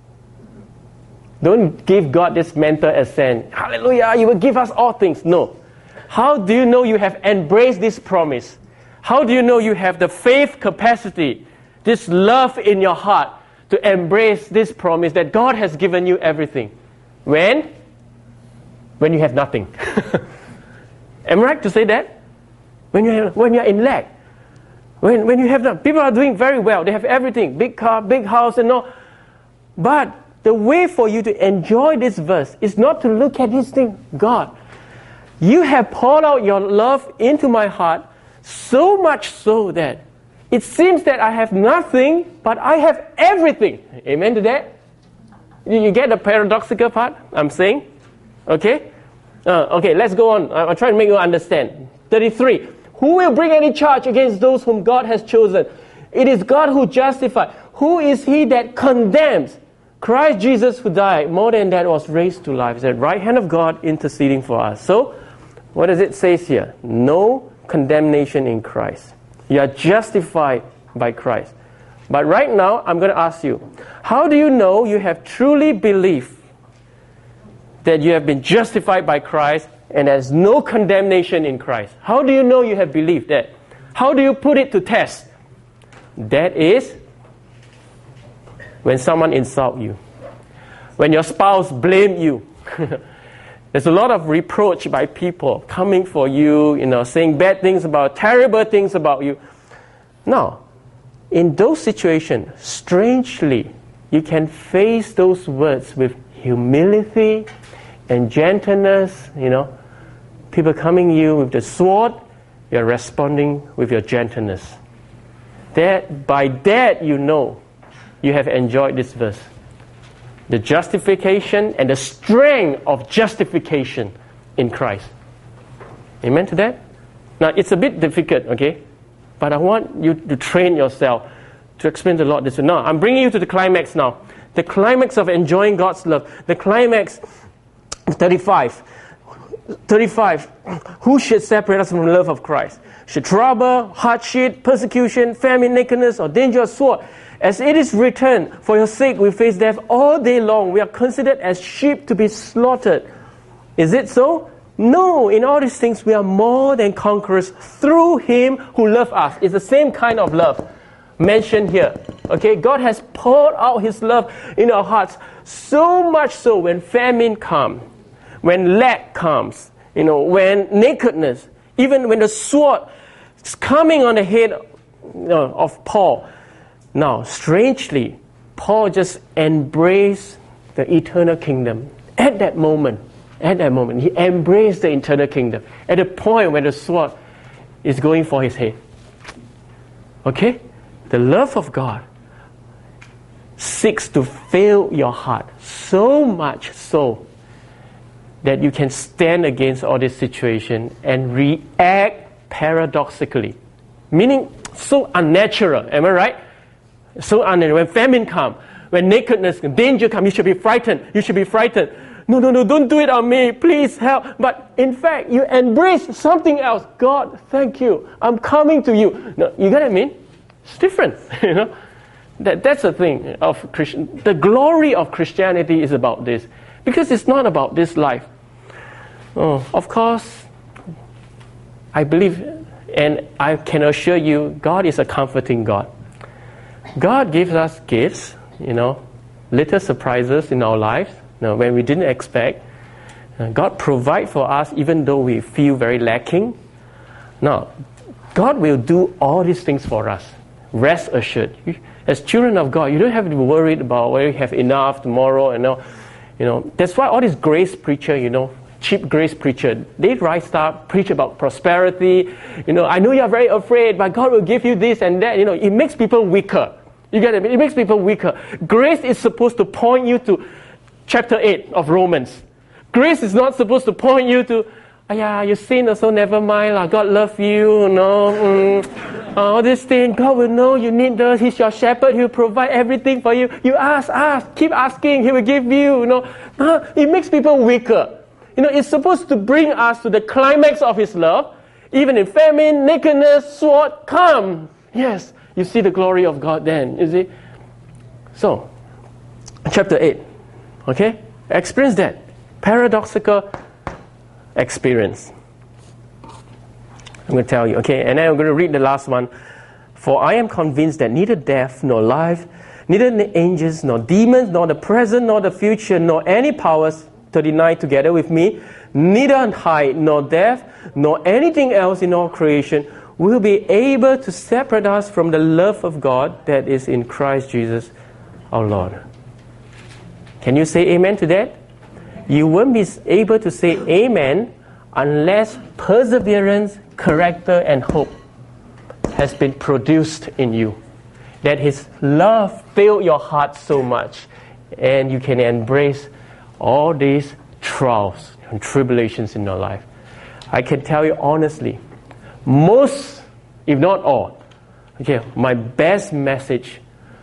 Don't give God this mental assent. Hallelujah, you will give us all things. No. How do you know you have embraced this promise? How do you know you have the faith capacity, this love in your heart to embrace this promise that God has given you everything? When you have nothing. Am I right to say that? When you're in lack. When you have nothing. People are doing very well. They have everything. Big car, big house and all. But the way for you to enjoy this verse is not to look at this thing. God, you have poured out your love into my heart so much so that it seems that I have nothing, but I have everything. Amen to that? You get the paradoxical part I'm saying? Okay? Okay, let's go on. I'll try to make you understand. 33. Who will bring any charge against those whom God has chosen? It is God who justifies. Who is He that condemns? Christ Jesus who died, more than that was raised to life. It's the right hand of God interceding for us. So, what does it say here? No condemnation in Christ. You are justified by Christ. But right now, I'm going to ask you, how do you know you have truly believed that you have been justified by Christ and there's no condemnation in Christ? How do you know you have believed that? How do you put it to test? That is when someone insults you, when your spouse blames you. There's a lot of reproach by people coming for you, saying bad things terrible things about you. Now, in those situations, strangely, you can face those words with humility and gentleness, people coming you with the sword, you're responding with your gentleness. By that you have enjoyed this verse. The justification and the strength of justification in Christ. Amen to that? Now, it's a bit difficult, okay? But I want you to train yourself to explain to the Lord this. Now, I'm bringing you to the climax now. The climax of enjoying God's love. The climax, 35. Who should separate us from the love of Christ? Should trouble, hardship, persecution, famine, nakedness, or danger or sword? As it is written, for your sake we face death all day long. We are considered as sheep to be slaughtered. Is it so? No, in all these things we are more than conquerors through Him who loved us. It's the same kind of love mentioned here. Okay, God has poured out His love in our hearts, so much so when famine comes, when lack comes, when nakedness, even when the sword is coming on the head of Paul. Now, strangely, Paul just embraced the eternal kingdom. At that moment, he embraced the eternal kingdom. At the point when the sword is going for his head. Okay? The love of God seeks to fill your heart so much so that you can stand against all this situation and react paradoxically. Meaning, so unnatural. Am I right? So unnatural. When famine comes, when nakedness, danger comes, you should be frightened. No, don't do it on me. Please help. But in fact, you embrace something else. God, thank you. I'm coming to you. No, you get what I mean? It's different. That's the thing of Christian. The glory of Christianity is about this. Because it's not about this life. Of course, I believe and I can assure you, God is a comforting God. God gives us gifts, little surprises in our lives, when we didn't expect. God provides for us even though we feel very lacking. Now, God will do all these things for us. Rest assured. As children of God, you don't have to be worried about whether you have enough tomorrow. That's why all these grace preachers, cheap grace preacher, they rise up, preach about prosperity. I know you're very afraid, but God will give you this and that. It makes people weaker. You get it? It makes people weaker. Grace is supposed to point you to chapter 8 of Romans. Grace is not supposed to point you to, you sin, so never mind. God love you, all this thing. God will know you need this. He's your shepherd. He'll provide everything for you. You ask, keep asking. He will give you. It makes people weaker. It's supposed to bring us to the climax of His love. Even in famine, nakedness, sword, come. Yes, you see the glory of God then, you see. So, chapter 8. Okay? Experience that. Paradoxical experience. I'm going to tell you, okay? And then I'm going to read the last one. For I am convinced that neither death nor life, neither the angels nor demons, nor the present nor the future, nor any powers, 39 together with me, neither height nor depth, nor anything else in all creation will be able to separate us from the love of God that is in Christ Jesus our Lord. Can you say amen to that? You won't be able to say amen unless perseverance, character, and hope has been produced in you. That His love filled your heart so much, and you can embrace all these trials and tribulations in your life. I can tell you honestly, most, if not all, my best message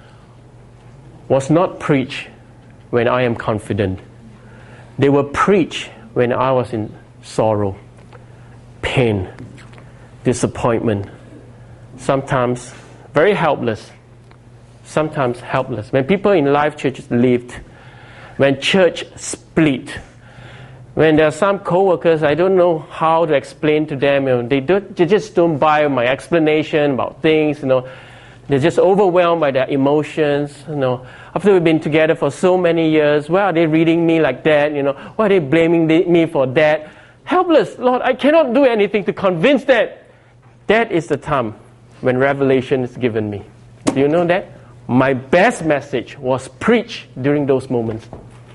was not preached when I am confident. They were preached when I was in sorrow, pain, disappointment, sometimes very helpless, sometimes helpless. When people in life churches left, when church split, when there are some co-workers, I don't know how to explain to them, they just don't buy my explanation about things, they're just overwhelmed by their emotions, After we've been together for so many years, why are they reading me like that, Why are they blaming me for that? Helpless, Lord, I cannot do anything to convince that. That is the time when revelation is given me. Do you know that? My best message was preached during those moments.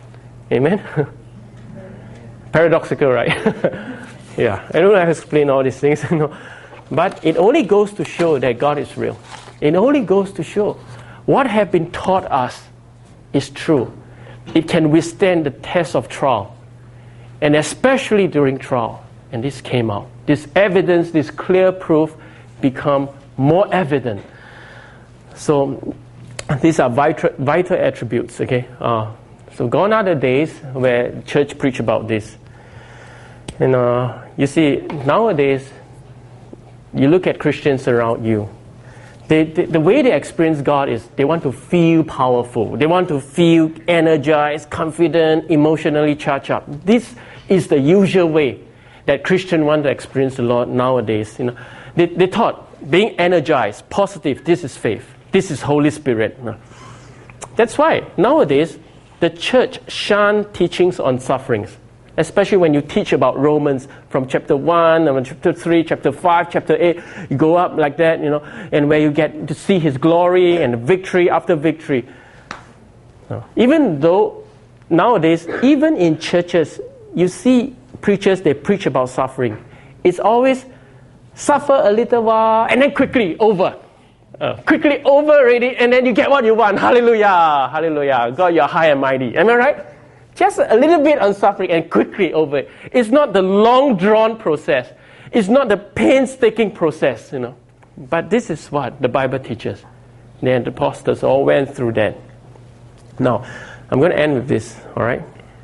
Amen? Paradoxical, right? Yeah, I don't have to explain all these things. But it only goes to show that God is real. It only goes to show what have been taught us is true. It can withstand the test of trial. And especially during trial. And this came out. This evidence, this clear proof become more evident. So these are vital attributes, okay? So gone are the days where church preach about this. And you see, nowadays, you look at Christians around you. The way they experience God is they want to feel powerful. They want to feel energized, confident, emotionally charged up. This is the usual way that Christians want to experience the Lord nowadays. They thought being energized, positive, this is faith. This is Holy Spirit. That's why nowadays the church shun teachings on sufferings. Especially when you teach about Romans from chapter 1, and chapter 3, chapter 5, chapter 8, you go up like that, and where you get to see His glory and victory after victory. Even though nowadays, even in churches, you see preachers, they preach about suffering. It's always suffer a little while and then quickly over. Quickly over already, and then you get what you want. Hallelujah, hallelujah. God, you're high and mighty. Am I right? Just a little bit on suffering and quickly over. It's not the long drawn process. It's not the painstaking process, But this is what the Bible teaches. And the apostles all went through that. Now, I'm going to end with this, all right?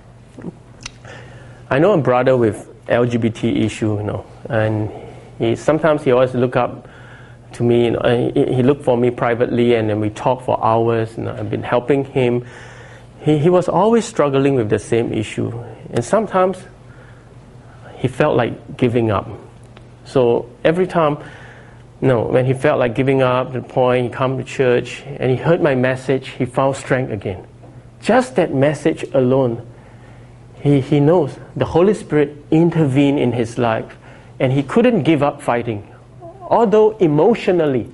I know a brother with LGBT issue, and sometimes he always look up to me. He looked for me privately, and then we talk for hours. I've been helping him. He was always struggling with the same issue, and sometimes he felt like giving up. So every time, when he felt like giving up, the point he come to church and he heard my message, he found strength again. Just that message alone, he knows the Holy Spirit intervened in his life, and he couldn't give up fighting. Although emotionally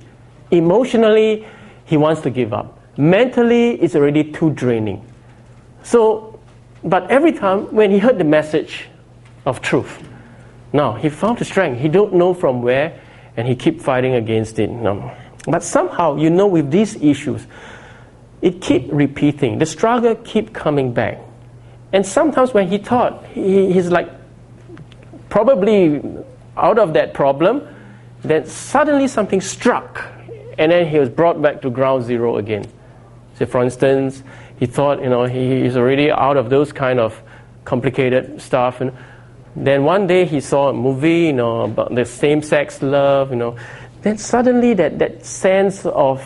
he wants to give up. Mentally, it's already too draining. So, but every time when he heard the message of truth, now he found the strength. He don't know from where, and he keep fighting against it. But somehow, with these issues, it keep repeating. The struggle keep coming back. And sometimes when he thought he's like probably out of that problem, then suddenly something struck, and then he was brought back to ground zero again. So for instance, he thought, he's already out of those kind of complicated stuff. And then one day he saw a movie, about the same-sex love, Then suddenly that sense of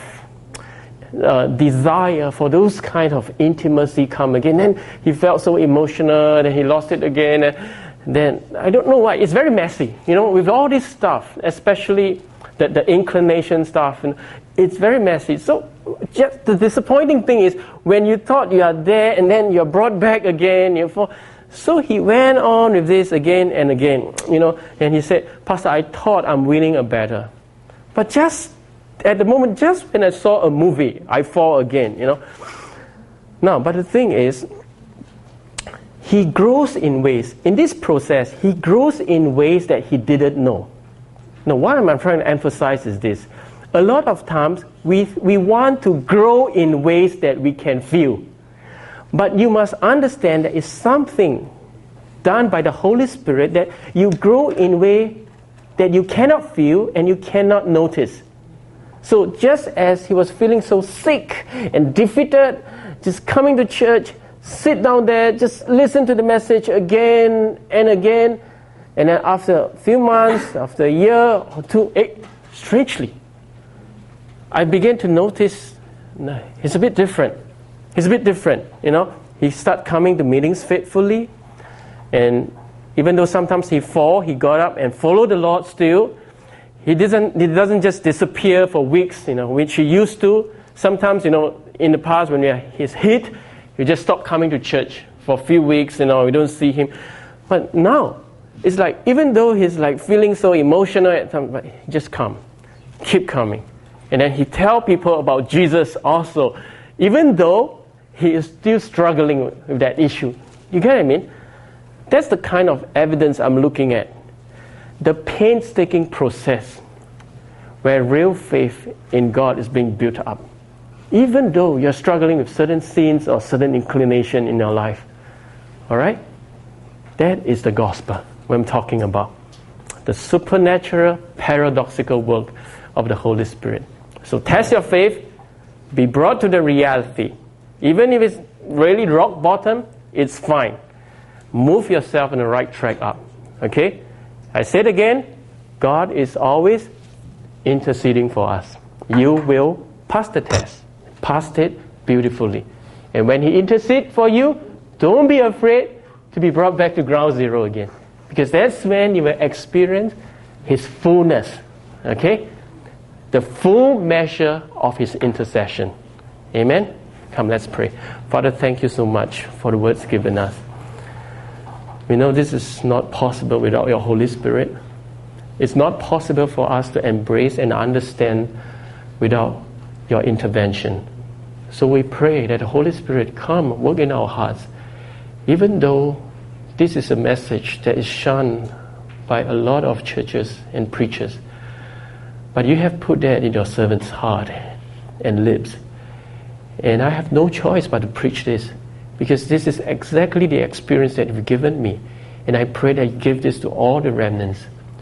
desire for those kind of intimacy come again. Then he felt so emotional, then he lost it again. Then I don't know why. It's very messy, with all this stuff, especially the inclination stuff. And it's very messy. So just the disappointing thing is when you thought you are there and then you're brought back again. So he went on with this again and again, and he said, Pastor, I thought I'm winning a battle. But just at the moment, just when I saw a movie, I fall again, Now, but the thing is, he grows in ways. In this process, he grows in ways that he didn't know. Now, what I'm trying to emphasize is this. A lot of times, we want to grow in ways that we can feel. But you must understand that it's something done by the Holy Spirit that you grow in way that you cannot feel and you cannot notice. So just as he was feeling so sick and defeated, just coming to church, sit down there, just listen to the message again and again. And then after a few months, after a year or two, strangely, I began to notice he's a bit different. He started coming to meetings faithfully. And even though sometimes he fall, he got up and followed the Lord still. He doesn't just disappear for weeks, which he used to. Sometimes, in the past when he's hit, he just stopped coming to church for a few weeks, we don't see him. But now, it's like, even though he's like feeling so emotional at times, but he just keep coming. And then he tell people about Jesus also, even though he is still struggling with that issue. You get what I mean? That's the kind of evidence I'm looking at. The painstaking process where real faith in God is being built up. Even though you're struggling with certain sins or certain inclination in your life. Alright? That is the gospel what I'm talking about. The supernatural, paradoxical work of the Holy Spirit. So test your faith, be brought to the reality. Even if it's really rock bottom, it's fine. Move yourself in the right track up. Okay? I say it again, God is always interceding for us. You will pass the test. Passed it beautifully. And when He intercedes for you, don't be afraid to be brought back to ground zero again. Because that's when you will experience His fullness. Okay? The full measure of His intercession. Amen? Come, let's pray. Father, thank you so much for the words given us. We know this is not possible without your Holy Spirit. It's not possible for us to embrace and understand without your intervention. So we pray that the Holy Spirit come, work in our hearts. Even though this is a message that is shunned by a lot of churches and preachers, but you have put that in your servant's heart and lips. And I have no choice but to preach this, because this is exactly the experience that you've given me. And I pray that you give this to all the remnants.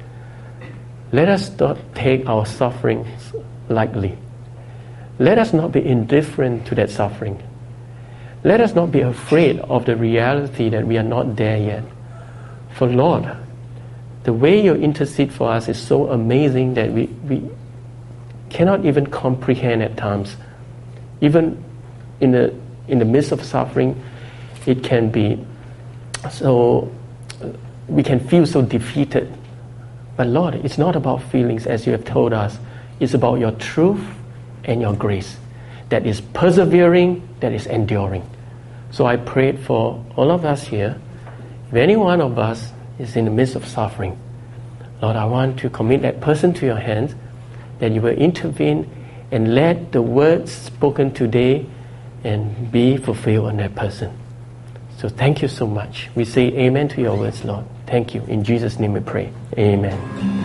Let us not take our sufferings lightly. Let us not be indifferent to that suffering. Let us not be afraid of the reality that we are not there yet. For Lord, the way you intercede for us is so amazing that we cannot even comprehend at times. Even in the midst of suffering, it can be so, we can feel so defeated. But Lord, it's not about feelings as you have told us. It's about your truth and your grace that is persevering, that is enduring. So I prayed for all of us here. If any one of us is in the midst of suffering, Lord, I want to commit that person to your hands, that you will intervene and let the words spoken today and be fulfilled on that person. So thank you so much. We say amen to your words, Lord. Thank you. In Jesus' name we pray. Amen.